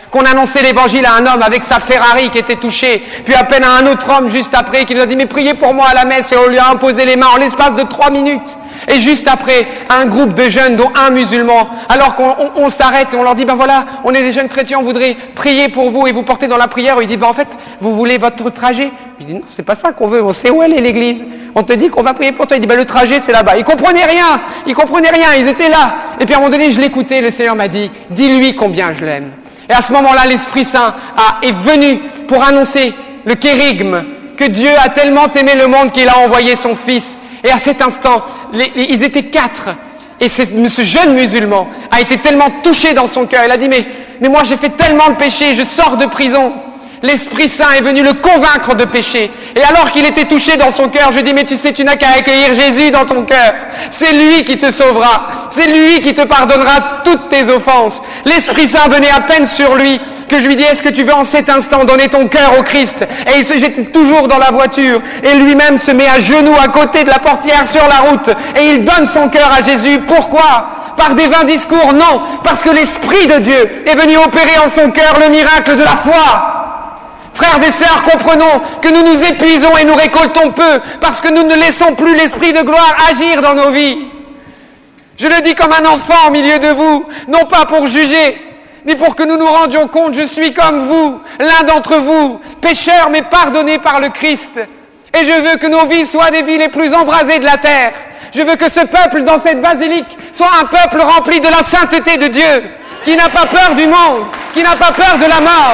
qu'on annonçait l'évangile à un homme avec sa Ferrari qui était touché, puis à peine à un autre homme juste après qui nous a dit « Mais priez pour moi à la messe » et on lui a imposé les mains en l'espace de trois minutes. Et juste après, un groupe de jeunes, dont un musulman, alors qu'on on, on s'arrête et on leur dit « Ben voilà, on est des jeunes chrétiens, on voudrait prier pour vous et vous porter dans la prière. » Il dit « Ben en fait, vous voulez votre trajet ?» Je dis « Non, c'est pas ça qu'on veut, on sait où elle est l'église. On te dit qu'on va prier pour toi. » Il dit « Ben le trajet, c'est là-bas. » Ils comprenaient rien, ils comprenaient rien, ils étaient là. Et puis à un moment donné, je l'écoutais, le Seigneur m'a dit « Dis-lui combien je l'aime. » Et à ce moment-là, l'Esprit Saint a, est venu pour annoncer le kérigme, que Dieu a tellement aimé le monde qu'il a envoyé son Fils. Et à cet instant, les, les, ils étaient quatre. Et ce, ce jeune musulman a été tellement touché dans son cœur. Il a dit, mais, mais moi j'ai fait tellement de péché, je sors de prison. L'Esprit Saint est venu le convaincre de péché. Et alors qu'il était touché dans son cœur, je dis, mais tu sais, tu n'as qu'à accueillir Jésus dans ton cœur. C'est lui qui te sauvera. C'est lui qui te pardonnera toutes tes offenses. L'Esprit Saint venait à peine sur lui que je lui dis, est-ce que tu veux en cet instant donner ton cœur au Christ? Et il se jette toujours dans la voiture. Et lui-même se met à genoux à côté de la portière sur la route. Et il donne son cœur à Jésus. Pourquoi? Par des vains discours? Non. Parce que l'Esprit de Dieu est venu opérer en son cœur le miracle de la foi. Frères et sœurs, comprenons que nous nous épuisons et nous récoltons peu parce que nous ne laissons plus l'Esprit de gloire agir dans nos vies. Je le dis comme un enfant au milieu de vous, non pas pour juger, ni pour que nous nous rendions compte, je suis comme vous, l'un d'entre vous, pécheur mais pardonné par le Christ. Et je veux que nos vies soient des vies les plus embrasées de la terre. Je veux que ce peuple dans cette basilique soit un peuple rempli de la sainteté de Dieu, qui n'a pas peur du monde, qui n'a pas peur de la mort.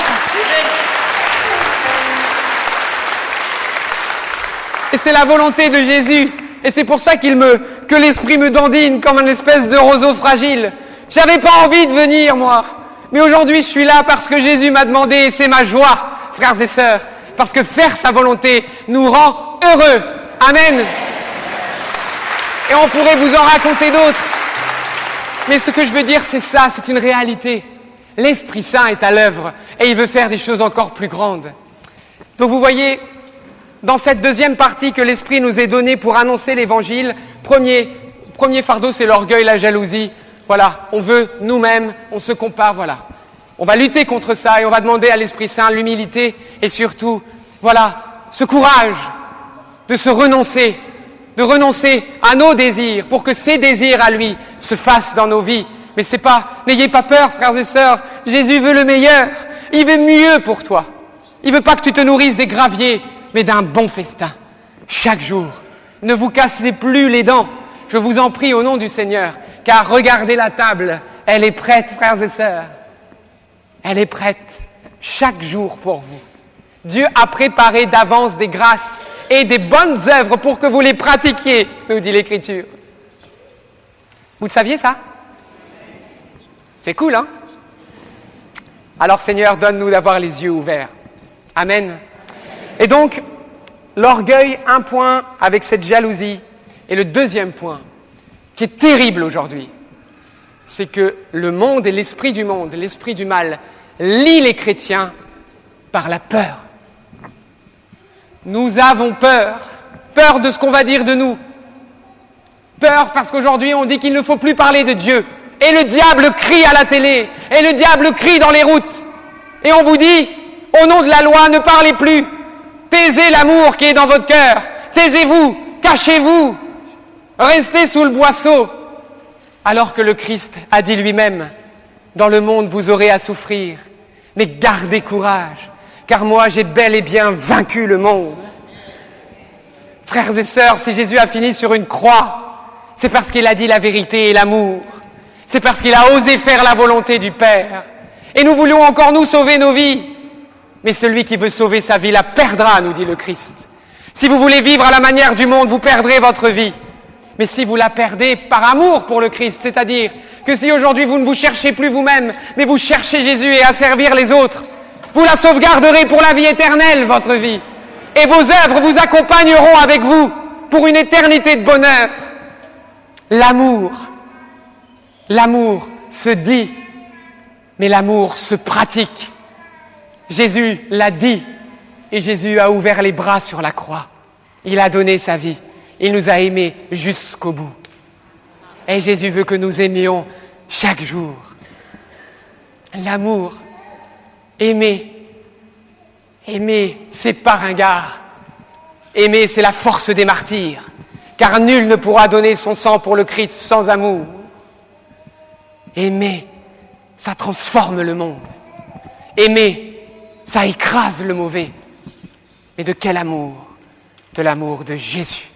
Et c'est la volonté de Jésus. Et c'est pour ça qu'il me, que l'esprit me dandine comme une espèce de roseau fragile. J'avais pas envie de venir, moi. Mais aujourd'hui, je suis là parce que Jésus m'a demandé, et c'est ma joie, frères et sœurs. Parce que faire sa volonté nous rend heureux. Amen. Et on pourrait vous en raconter d'autres. Mais ce que je veux dire, c'est ça, c'est une réalité. L'Esprit Saint est à l'œuvre et il veut faire des choses encore plus grandes. Donc vous voyez, dans cette deuxième partie que l'Esprit nous est donné pour annoncer l'Évangile, premier, premier fardeau, c'est l'orgueil, la jalousie. Voilà, on veut nous-mêmes, on se compare, voilà. On va lutter contre ça et on va demander à l'Esprit Saint l'humilité et surtout, voilà, ce courage de se renoncer, de renoncer à nos désirs pour que ses désirs à lui se fassent dans nos vies. Mais c'est pas, n'ayez pas peur, frères et sœurs, Jésus veut le meilleur, il veut mieux pour toi. Il veut pas que tu te nourrisses des graviers, mais d'un bon festin, chaque jour. Ne vous cassez plus les dents, je vous en prie au nom du Seigneur, car regardez la table, elle est prête, frères et sœurs. Elle est prête, chaque jour pour vous. Dieu a préparé d'avance des grâces et des bonnes œuvres pour que vous les pratiquiez, nous dit l'Écriture. Vous le saviez ça? C'est cool, hein? Alors Seigneur, donne-nous d'avoir les yeux ouverts. Amen. Et donc, l'orgueil, un point avec cette jalousie. Et le deuxième point, qui est terrible aujourd'hui, c'est que le monde et l'esprit du monde, l'esprit du mal, lie les chrétiens par la peur. Nous avons peur, peur de ce qu'on va dire de nous. Peur parce qu'aujourd'hui on dit qu'il ne faut plus parler de Dieu. Et le diable crie à la télé, et le diable crie dans les routes. Et on vous dit, au nom de la loi, ne parlez plus. Taisez l'amour qui est dans votre cœur. Taisez-vous, cachez-vous, restez sous le boisseau. Alors que le Christ a dit lui-même, dans le monde vous aurez à souffrir, mais gardez courage, car moi j'ai bel et bien vaincu le monde. Frères et sœurs, si Jésus a fini sur une croix, c'est parce qu'il a dit la vérité et l'amour. C'est parce qu'il a osé faire la volonté du Père. Et nous voulons encore nous sauver nos vies. Mais celui qui veut sauver sa vie la perdra, nous dit le Christ. Si vous voulez vivre à la manière du monde, vous perdrez votre vie. Mais si vous la perdez par amour pour le Christ, c'est-à-dire que si aujourd'hui vous ne vous cherchez plus vous-même, mais vous cherchez Jésus et à servir les autres, vous la sauvegarderez pour la vie éternelle, votre vie. Et vos œuvres vous accompagneront avec vous pour une éternité de bonheur. L'amour, l'amour se dit, mais l'amour se pratique. Jésus l'a dit et Jésus a ouvert les bras sur la croix. Il a donné sa vie. Il nous a aimés jusqu'au bout. Et Jésus veut que nous aimions chaque jour. L'amour, Aimer, aimer, c'est pas ringard. Aimer, c'est la force des martyrs, car nul ne pourra donner son sang pour le Christ sans amour. Aimer, ça transforme le monde. Aimer, ça écrase le mauvais. Mais de quel amour? De l'amour de Jésus.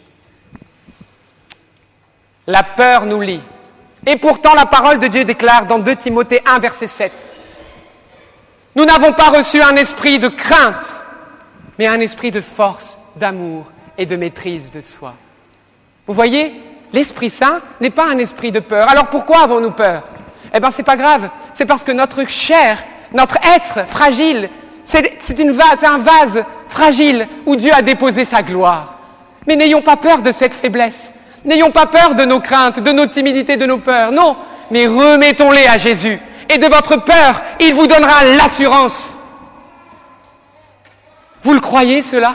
La peur nous lie. Et pourtant, la parole de Dieu déclare dans deux Timothée un, verset sept, « Nous n'avons pas reçu un esprit de crainte, mais un esprit de force, d'amour et de maîtrise de soi. » Vous voyez, l'Esprit Saint n'est pas un esprit de peur. Alors pourquoi avons-nous peur? Eh bien, c'est pas grave. C'est parce que notre chair, notre être fragile, c'est, c'est, une vase, c'est un vase fragile où Dieu a déposé sa gloire. Mais n'ayons pas peur de cette faiblesse. N'ayons pas peur de nos craintes, de nos timidités, de nos peurs. Non, mais remettons-les à Jésus. Et de votre peur, il vous donnera l'assurance. Vous le croyez, cela?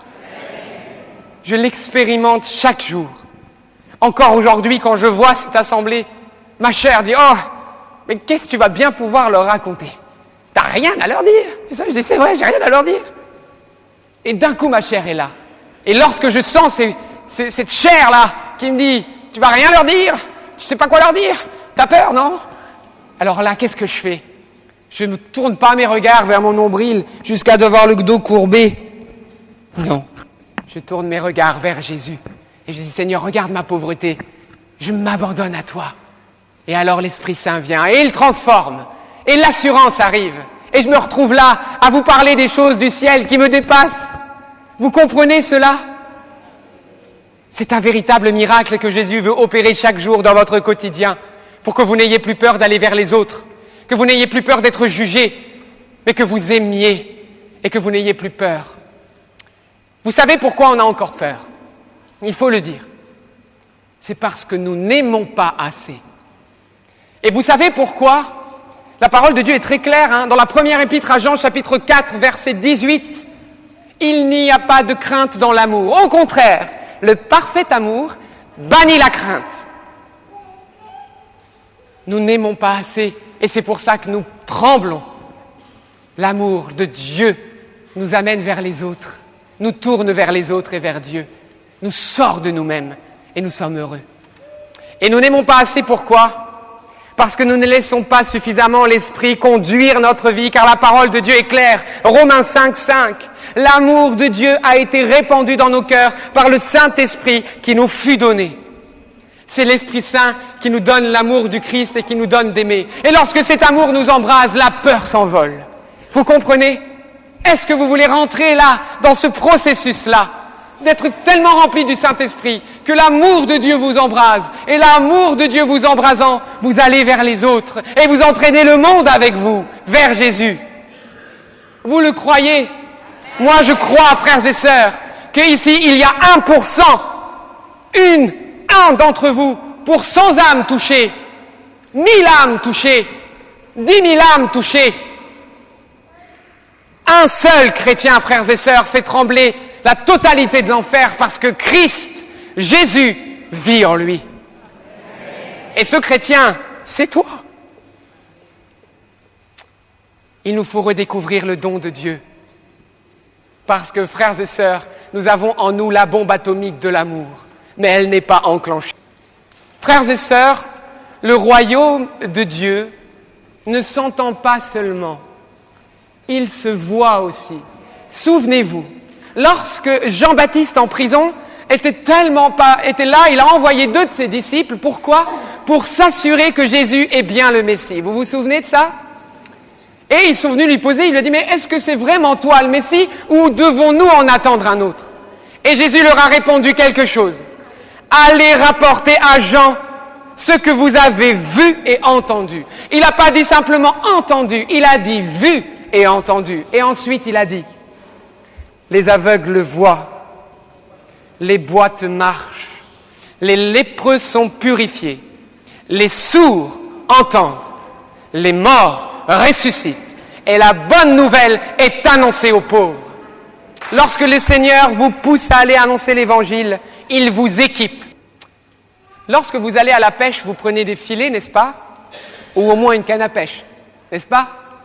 Je l'expérimente chaque jour. Encore aujourd'hui, quand je vois cette assemblée, ma chair dit « Oh, mais qu'est-ce que tu vas bien pouvoir leur raconter? T'as rien à leur dire. » Et ça, je dis « C'est vrai, j'ai rien à leur dire. » Et d'un coup, ma chair est là. Et lorsque je sens ces, ces, cette chair-là qui me dit « Tu vas rien leur dire? Tu sais pas quoi leur dire? T'as peur, non ?» Alors là, qu'est-ce que je fais? Je ne tourne pas mes regards vers mon nombril jusqu'à devoir le dos courbé. Non. Je tourne mes regards vers Jésus. Et je dis, Seigneur, regarde ma pauvreté. Je m'abandonne à toi. Et alors l'Esprit Saint vient et il transforme. Et l'assurance arrive. Et je me retrouve là à vous parler des choses du ciel qui me dépassent. Vous comprenez cela? C'est un véritable miracle que Jésus veut opérer chaque jour dans votre quotidien pour que vous n'ayez plus peur d'aller vers les autres, que vous n'ayez plus peur d'être jugé, mais que vous aimiez et que vous n'ayez plus peur. Vous savez pourquoi on a encore peur? Il faut le dire. C'est parce que nous n'aimons pas assez. Et vous savez pourquoi? La parole de Dieu est très claire, hein, dans la première épître à Jean, chapitre quatre, verset dix-huit. Il n'y a pas de crainte dans l'amour. Au contraire, le parfait amour bannit la crainte. Nous n'aimons pas assez et c'est pour ça que nous tremblons. L'amour de Dieu nous amène vers les autres, nous tourne vers les autres et vers Dieu, nous sort de nous-mêmes et nous sommes heureux. Et nous n'aimons pas assez, pourquoi? Parce que nous ne laissons pas suffisamment l'Esprit conduire notre vie, car la parole de Dieu est claire. Romains cinq, cinq. L'amour de Dieu a été répandu dans nos cœurs par le Saint-Esprit qui nous fut donné. C'est l'Esprit Saint qui nous donne l'amour du Christ et qui nous donne d'aimer. Et lorsque cet amour nous embrase, la peur s'envole. Vous comprenez? Est-ce que vous voulez rentrer là, dans ce processus-là, d'être tellement rempli du Saint-Esprit que l'amour de Dieu vous embrase, et l'amour de Dieu vous embrasant, vous allez vers les autres et vous entraînez le monde avec vous, vers Jésus. Vous le croyez? Moi, je crois, frères et sœurs, qu'ici, il y a un pour cent, une, un d'entre vous, pour cent âmes touchées, mille âmes touchées, dix mille âmes touchées. Un seul chrétien, frères et sœurs, fait trembler la totalité de l'enfer parce que Christ, Jésus, vit en lui. Et ce chrétien, c'est toi. Il nous faut redécouvrir le don de Dieu. Parce que, frères et sœurs, nous avons en nous la bombe atomique de l'amour, mais elle n'est pas enclenchée. Frères et sœurs, le royaume de Dieu ne s'entend pas seulement, il se voit aussi. Souvenez-vous, lorsque Jean-Baptiste en prison était tellement pas, était là, il a envoyé deux de ses disciples. Pourquoi? Pour s'assurer que Jésus est bien le Messie. Vous vous souvenez de ça? Et ils sont venus lui poser, il lui a dit, mais est-ce que c'est vraiment toi le Messie ou devons-nous en attendre un autre? Et Jésus leur a répondu quelque chose. Allez rapporter à Jean ce que vous avez vu et entendu. Il n'a pas dit simplement entendu, il a dit vu et entendu. Et ensuite il a dit, les aveugles voient, les boîtes marchent, les lépreux sont purifiés, les sourds entendent, les morts ressuscitent et la bonne nouvelle est annoncée aux pauvres. Lorsque le Seigneur vous pousse à aller annoncer l'évangile, il vous équipe. Lorsque vous allez à la pêche, vous prenez des filets, n'est-ce pas? Ou au moins une canne à pêche, n'est-ce pas?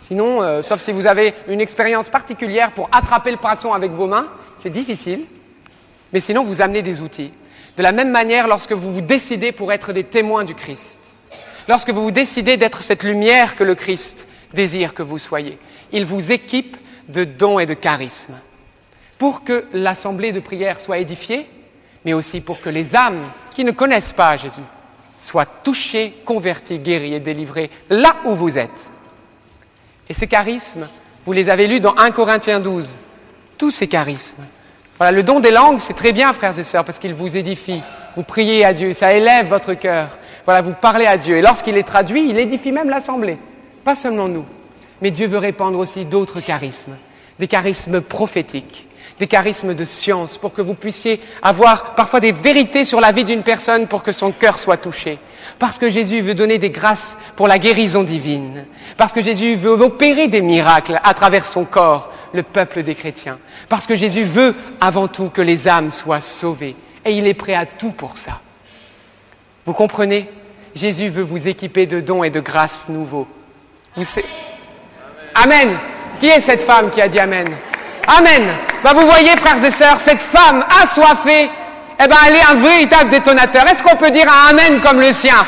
Sinon, euh, sauf si vous avez une expérience particulière pour attraper le poisson avec vos mains, c'est difficile. Mais sinon, vous amenez des outils. De la même manière, lorsque vous vous décidez pour être des témoins du Christ, lorsque vous vous décidez d'être cette lumière que le Christ désire que vous soyez, il vous équipe de dons et de charismes pour que l'assemblée de prière soit édifiée, mais aussi pour que les âmes qui ne connaissent pas Jésus soient touchées, converties, guéries et délivrées là où vous êtes. Et ces charismes, vous les avez lus dans premier Corinthiens douze, tous ces charismes. Voilà, le don des langues, c'est très bien, frères et sœurs, parce qu'il vous édifie. Vous priez à Dieu, ça élève votre cœur. Voilà, vous parlez à Dieu. Et lorsqu'il est traduit, il édifie même l'assemblée. Pas seulement nous. Mais Dieu veut répandre aussi d'autres charismes. Des charismes prophétiques, des charismes de science, pour que vous puissiez avoir parfois des vérités sur la vie d'une personne pour que son cœur soit touché. Parce que Jésus veut donner des grâces pour la guérison divine. Parce que Jésus veut opérer des miracles à travers son corps, le peuple des chrétiens. Parce que Jésus veut avant tout que les âmes soient sauvées. Et il est prêt à tout pour ça. Vous comprenez? Jésus veut vous équiper de dons et de grâces nouveaux. Vous sa... Amen. Qui est cette femme qui a dit Amen? Amen. Ben vous voyez, frères et sœurs, cette femme assoiffée, eh ben, elle est un véritable détonateur. Est-ce qu'on peut dire un Amen comme le sien?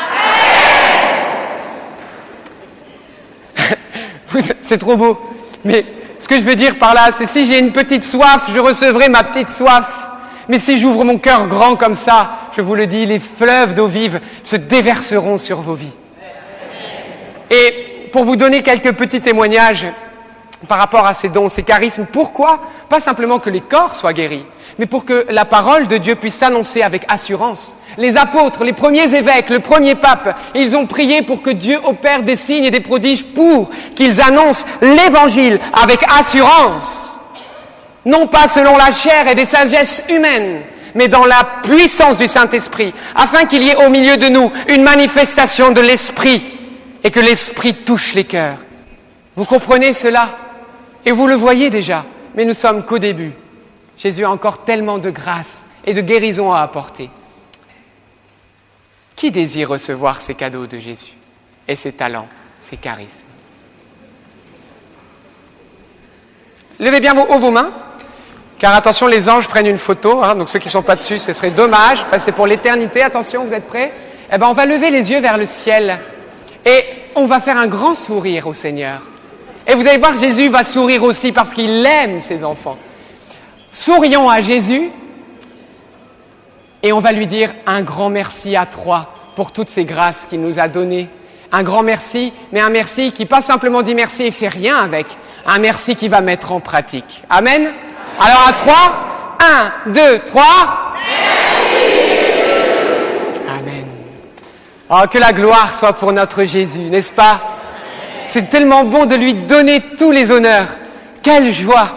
Amen. C'est trop beau. Mais ce que je veux dire par là, c'est si j'ai une petite soif, je recevrai ma petite soif. Mais si j'ouvre mon cœur grand comme ça, je vous le dis, les fleuves d'eau vive se déverseront sur vos vies. Et pour vous donner quelques petits témoignages par rapport à ces dons, ces charismes, pourquoi? Pas simplement que les corps soient guéris, mais pour que la parole de Dieu puisse s'annoncer avec assurance. Les apôtres, les premiers évêques, le premier pape, ils ont prié pour que Dieu opère des signes et des prodiges pour qu'ils annoncent l'évangile avec assurance. Non pas selon la chair et des sagesses humaines, mais dans la puissance du Saint-Esprit, afin qu'il y ait au milieu de nous une manifestation de l'Esprit et que l'Esprit touche les cœurs. Vous comprenez cela? Et vous le voyez déjà, mais nous sommes qu'au début. Jésus a encore tellement de grâce et de guérison à apporter. Qui désire recevoir ces cadeaux de Jésus et ses talents, ses charismes? Levez bien haut vos mains. Car attention, les anges prennent une photo, hein, donc ceux qui ne sont pas dessus, ce serait dommage, parce que c'est pour l'éternité. Attention, vous êtes prêts? Eh bien, on va lever les yeux vers le ciel et on va faire un grand sourire au Seigneur. Et vous allez voir, Jésus va sourire aussi parce qu'il aime ses enfants. Sourions à Jésus et on va lui dire un grand merci à trois pour toutes ces grâces qu'il nous a données. Un grand merci, mais un merci qui pas simplement dit merci et fait rien avec, un merci qui va mettre en pratique. Amen. Alors à trois, un, deux, trois. Merci. Amen. Oh, que la gloire soit pour notre Jésus, n'est-ce pas? C'est tellement bon de lui donner tous les honneurs. Quelle joie!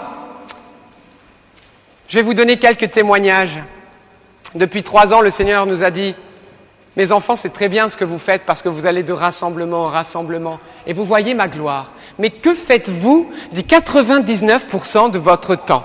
Je vais vous donner quelques témoignages. Depuis trois ans, le Seigneur nous a dit, mes enfants, c'est très bien ce que vous faites parce que vous allez de rassemblement en rassemblement et vous voyez ma gloire. Mais que faites-vous du quatre-vingt-dix-neuf pour cent de votre temps?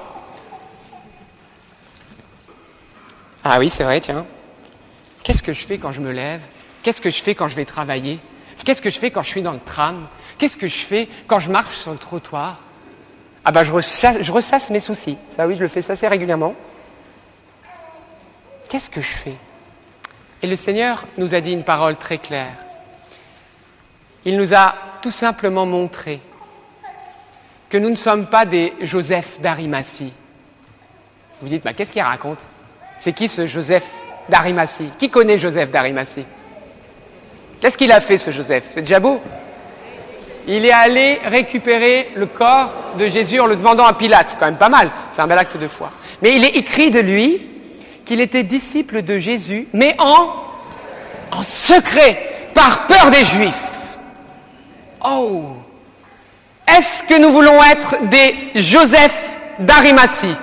Ah oui, c'est vrai, tiens. Qu'est-ce que je fais quand je me lève? Qu'est-ce que je fais quand je vais travailler? Qu'est-ce que je fais quand je suis dans le tram? Qu'est-ce que je fais quand je marche sur le trottoir? Ah ben, je ressasse, je ressasse mes soucis. Ça oui, je le fais assez régulièrement. Qu'est-ce que je fais? Et le Seigneur nous a dit une parole très claire. Il nous a tout simplement montré que nous ne sommes pas des Joseph d'Arimathie. Vous dites, bah, qu'est-ce qu'il raconte? C'est qui ce Joseph d'Arimathie? Qui connaît Joseph d'Arimathie? Qu'est-ce qu'il a fait, ce Joseph? C'est déjà beau. Il est allé récupérer le corps de Jésus en le demandant à Pilate. C'est quand même pas mal, c'est un bel acte de foi. Mais il est écrit de lui qu'il était disciple de Jésus, mais en, en secret, par peur des Juifs. Oh! Est-ce que nous voulons être des Joseph d'Arimathie?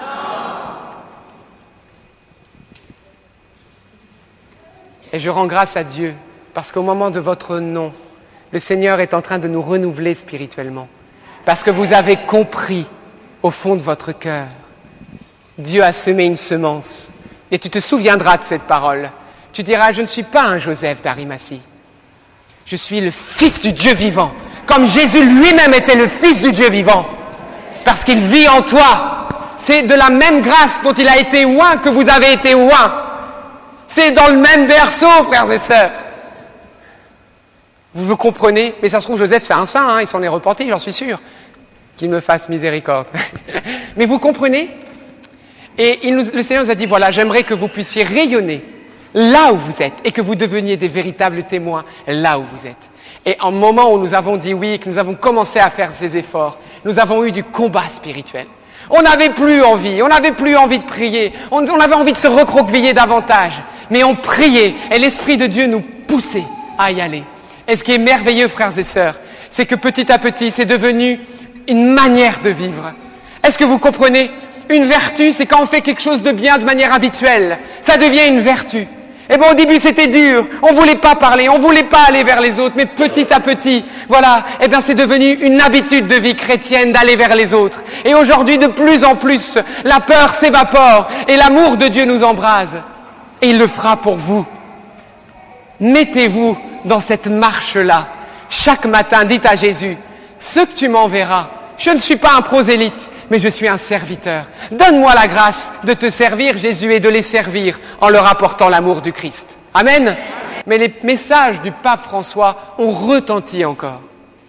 Et je rends grâce à Dieu, parce qu'au moment de votre nom, le Seigneur est en train de nous renouveler spirituellement. Parce que vous avez compris, au fond de votre cœur, Dieu a semé une semence. Et tu te souviendras de cette parole. Tu diras, je ne suis pas un Joseph d'Arimathie. Je suis le Fils du Dieu vivant, comme Jésus lui-même était le Fils du Dieu vivant, parce qu'il vit en toi. C'est de la même grâce dont il a été oint que vous avez été oint. C'est dans le même berceau, frères et sœurs. Vous vous comprenez? Mais ça se trouve, Joseph, c'est un saint, hein, il s'en est repenti, j'en suis sûr. Qu'il me fasse miséricorde. Mais vous comprenez? Et il nous, le Seigneur nous a dit, voilà, j'aimerais que vous puissiez rayonner là où vous êtes et que vous deveniez des véritables témoins là où vous êtes. Et en moment où nous avons dit oui, que nous avons commencé à faire ces efforts, nous avons eu du combat spirituel. On n'avait plus envie, on n'avait plus envie de prier, on, on avait envie de se recroqueviller davantage. Mais on priait et l'Esprit de Dieu nous poussait à y aller. Et ce qui est merveilleux, frères et sœurs, c'est que petit à petit, c'est devenu une manière de vivre. Est-ce que vous comprenez? Une vertu, c'est quand on fait quelque chose de bien de manière habituelle. Ça devient une vertu. Et bon, au début, c'était dur. On voulait pas parler, on voulait pas aller vers les autres. Mais petit à petit, voilà, eh bien, c'est devenu une habitude de vie chrétienne d'aller vers les autres. Et aujourd'hui, de plus en plus, la peur s'évapore et l'amour de Dieu nous embrase. Et il le fera pour vous. Mettez-vous dans cette marche-là. Chaque matin, dites à Jésus, ce que tu m'enverras, je ne suis pas un prosélyte, mais je suis un serviteur. Donne-moi la grâce de te servir, Jésus, et de les servir en leur apportant l'amour du Christ. Amen. Mais les messages du pape François ont retenti encore.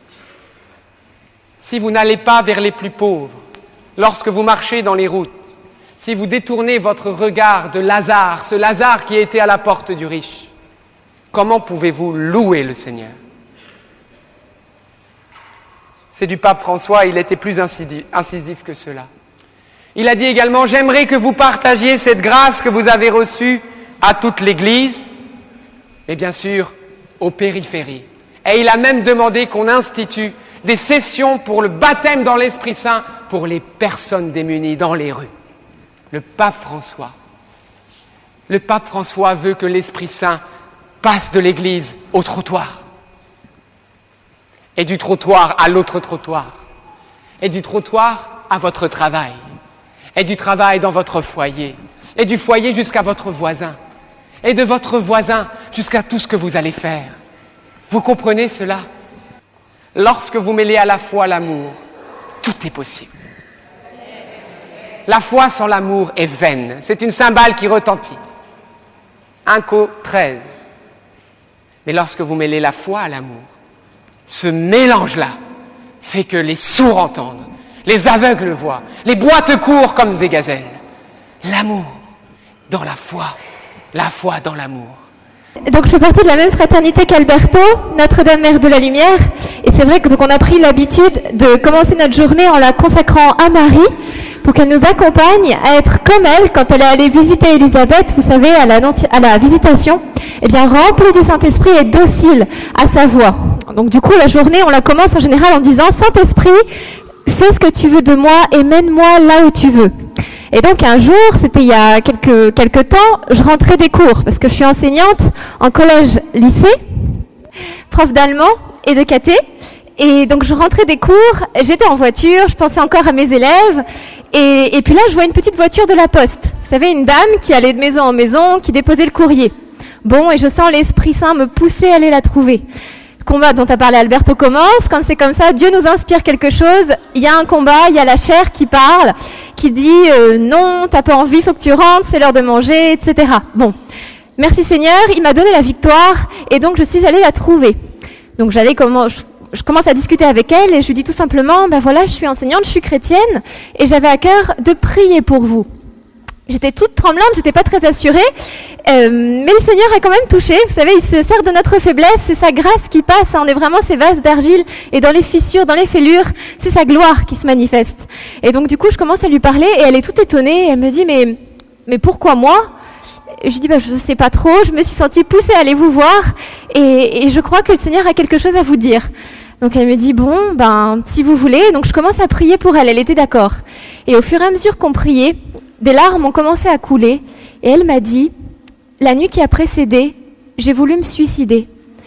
Si vous n'allez pas vers les plus pauvres, lorsque vous marchez dans les routes, si vous détournez votre regard de Lazare, ce Lazare qui était à la porte du riche, comment pouvez-vous louer le Seigneur? C'est du pape François, il était plus incisif que cela. Il a dit également, j'aimerais que vous partagiez cette grâce que vous avez reçue à toute l'Église, et bien sûr, aux périphéries. Et il a même demandé qu'on institue des sessions pour le baptême dans l'Esprit Saint pour les personnes démunies dans les rues. Le pape François. Le pape François veut que l'Esprit Saint passe de l'Église au trottoir. Et du trottoir à l'autre trottoir. Et du trottoir à votre travail. Et du travail dans votre foyer. Et du foyer jusqu'à votre voisin. Et de votre voisin jusqu'à tout ce que vous allez faire. Vous comprenez cela? Lorsque vous mêlez à la foi l'amour, tout est possible. La foi sans l'amour est vaine. C'est une cymbale qui retentit. un Cor treize. Mais lorsque vous mêlez la foi à l'amour, ce mélange-là fait que les sourds entendent, les aveugles voient, les boîtes courent comme des gazelles. L'amour dans la foi, la foi dans l'amour. Donc je fais partie de la même fraternité qu'Alberto, Notre-Dame Mère de la Lumière, et c'est vrai que donc on a pris l'habitude de commencer notre journée en la consacrant à Marie, pour qu'elle nous accompagne à être comme elle quand elle est allée visiter Élisabeth, vous savez, à la, à la visitation, eh bien remplie du Saint-Esprit et docile à sa voix. Donc du coup, la journée, on la commence en général en disant « Saint-Esprit, fais ce que tu veux de moi et mène-moi là où tu veux ». Et donc un jour, c'était il y a quelques, quelques temps, je rentrais des cours, parce que je suis enseignante en collège-lycée, prof d'allemand et de caté. Et donc je rentrais des cours, j'étais en voiture, je pensais encore à mes élèves, et, et puis là je vois une petite voiture de la poste. Vous savez, une dame qui allait de maison en maison, qui déposait le courrier. Bon, et je sens l'Esprit Saint me pousser à aller la trouver. Le combat dont a parlé Alberto commence, quand c'est comme ça, Dieu nous inspire quelque chose, il y a un combat, il y a la chair qui parle, qui dit euh, non, t'as pas envie, faut que tu rentres, c'est l'heure de manger, et cetera. Bon, merci Seigneur, il m'a donné la victoire, et donc je suis allée la trouver. Donc j'allais comment... Je, Je commence à discuter avec elle et je lui dis tout simplement, ben voilà, je suis enseignante, je suis chrétienne et j'avais à cœur de prier pour vous. J'étais toute tremblante, j'étais pas très assurée, euh, mais le Seigneur a quand même touché. Vous savez, il se sert de notre faiblesse, c'est sa grâce qui passe. Hein, on est vraiment ces vases d'argile et dans les fissures, dans les fêlures, c'est sa gloire qui se manifeste. Et donc du coup, je commence à lui parler et elle est toute étonnée. Et elle me dit, mais, mais pourquoi moi ? Et je dis, bah, je sais pas trop, je me suis sentie poussée à aller vous voir et, et je crois que le Seigneur a quelque chose à vous dire. Donc elle me dit, bon, ben, si vous voulez. Donc je commence à prier pour elle, elle était d'accord. Et au fur et à mesure qu'on priait, des larmes ont commencé à couler. Et elle m'a dit, la nuit qui a précédé, j'ai voulu me suicider.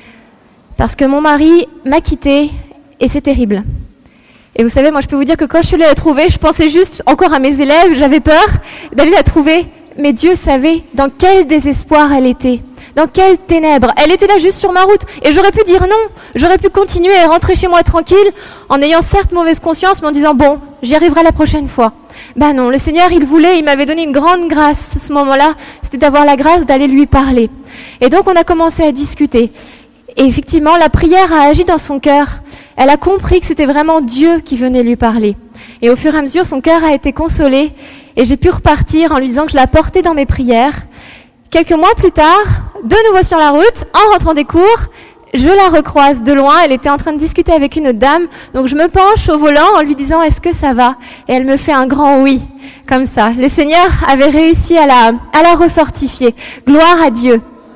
Parce que mon mari m'a quittée et c'est terrible. Et vous savez, moi je peux vous dire que quand je suis allée la trouver, je pensais juste encore à mes élèves, j'avais peur d'aller la trouver. Mais Dieu savait dans quel désespoir elle était, Dans quelles ténèbres? Elle était là juste sur ma route. Et j'aurais pu dire non. J'aurais pu continuer et rentrer chez moi tranquille, en ayant certes mauvaise conscience, mais en disant, bon, j'y arriverai la prochaine fois. Ben non, le Seigneur, il voulait, il m'avait donné une grande grâce à ce moment-là, c'était d'avoir la grâce d'aller lui parler. Et donc, on a commencé à discuter. Et effectivement, la prière a agi dans son cœur. Elle a compris que c'était vraiment Dieu qui venait lui parler. Et au fur et à mesure, son cœur a été consolé. Et j'ai pu repartir en lui disant que je la portais dans mes prières. Quelques mois plus tard, de nouveau sur la route, en rentrant des cours, je la recroise de loin. Elle était en train de discuter avec une dame. Donc je me penche au volant en lui disant « Est-ce que ça va ?» Et elle me fait un grand oui, comme ça. Le Seigneur avait réussi à la, à la refortifier. Gloire à Dieu.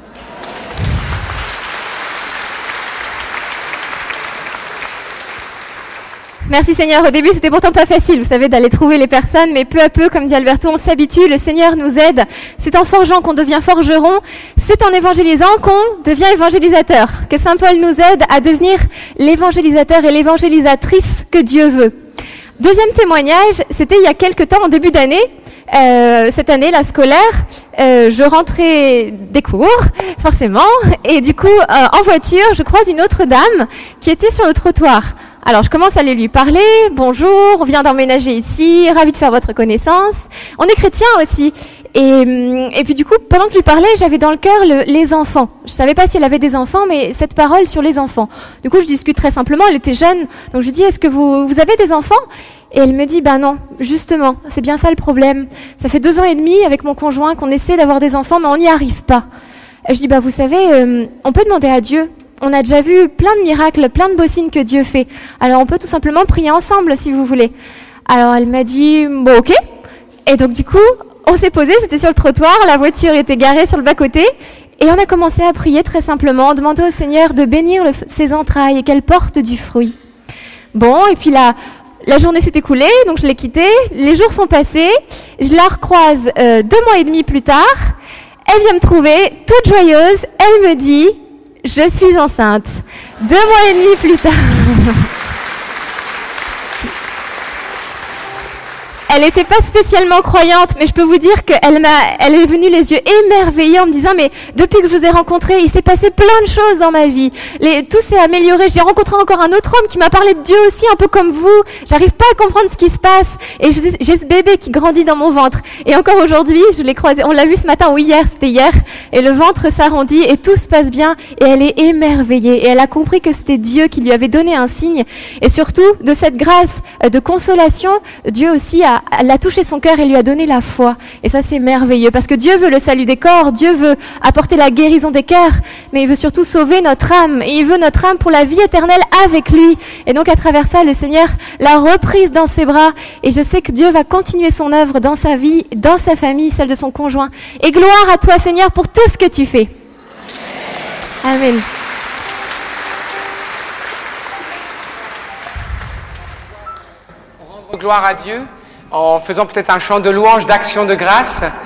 Merci Seigneur. Au début, c'était pourtant pas facile, vous savez, d'aller trouver les personnes, mais peu à peu, comme dit Alberto, on s'habitue, le Seigneur nous aide. C'est en forgeant qu'on devient forgeron, c'est en évangélisant qu'on devient évangélisateur, que Saint Paul nous aide à devenir l'évangélisateur et l'évangélisatrice que Dieu veut. Deuxième témoignage, c'était il y a quelque temps, en début d'année, euh, cette année, la scolaire, euh, je rentrais des cours, forcément, et du coup, euh, en voiture, je croise une autre dame qui était sur le trottoir. Alors, je commence à aller lui parler. Bonjour, on vient d'emménager ici, ravi de faire votre connaissance. On est chrétiens aussi. Et, et puis du coup, pendant que je lui parlais, j'avais dans le cœur le, les enfants. Je savais pas si elle avait des enfants, mais cette parole sur les enfants. Du coup, je discute très simplement. Elle était jeune, donc je lui dis, est-ce que vous, vous avez des enfants? Et elle me dit, bah non, justement, c'est bien ça le problème. Ça fait deux ans et demi avec mon conjoint qu'on essaie d'avoir des enfants, mais on n'y arrive pas. Et je dis, bah vous savez, euh, on peut demander à Dieu. On a déjà vu plein de miracles, plein de beaux signes que Dieu fait. Alors on peut tout simplement prier ensemble si vous voulez. Alors elle m'a dit, bon ok. Et donc du coup, on s'est posé, c'était sur le trottoir, la voiture était garée sur le bas-côté. Et on a commencé à prier très simplement, demander au Seigneur de bénir le, ses entrailles et qu'elle porte du fruit. Bon, et puis là, la journée s'est écoulée, donc je l'ai quittée. Les jours sont passés, je la recroise euh, deux mois et demi plus tard. Elle vient me trouver, toute joyeuse, elle me dit... Je suis enceinte. Deux mois et demi plus tard. Elle n'était pas spécialement croyante, mais je peux vous dire qu'elle m'a, elle est venue les yeux émerveillés en me disant, mais depuis que je vous ai rencontré, il s'est passé plein de choses dans ma vie. Les, tout s'est amélioré. J'ai rencontré encore un autre homme qui m'a parlé de Dieu aussi, un peu comme vous. J'arrive pas à comprendre ce qui se passe. Et j'ai, j'ai ce bébé qui grandit dans mon ventre. Et encore aujourd'hui, je l'ai croisé. On l'a vu ce matin ou hier, c'était hier. Et le ventre s'arrondit et tout se passe bien. Et elle est émerveillée. Et elle a compris que c'était Dieu qui lui avait donné un signe. Et surtout, de cette grâce de consolation, Dieu aussi a elle a touché son cœur et lui a donné la foi. Et ça, c'est merveilleux, parce que Dieu veut le salut des corps, Dieu veut apporter la guérison des cœurs, mais il veut surtout sauver notre âme, et il veut notre âme pour la vie éternelle avec lui. Et donc, à travers ça, le Seigneur l'a reprise dans ses bras, et je sais que Dieu va continuer son œuvre dans sa vie, dans sa famille, celle de son conjoint. Et gloire à toi, Seigneur, pour tout ce que tu fais. Amen. On rend gloire à Dieu en faisant peut-être un chant de louange, d'action de grâce.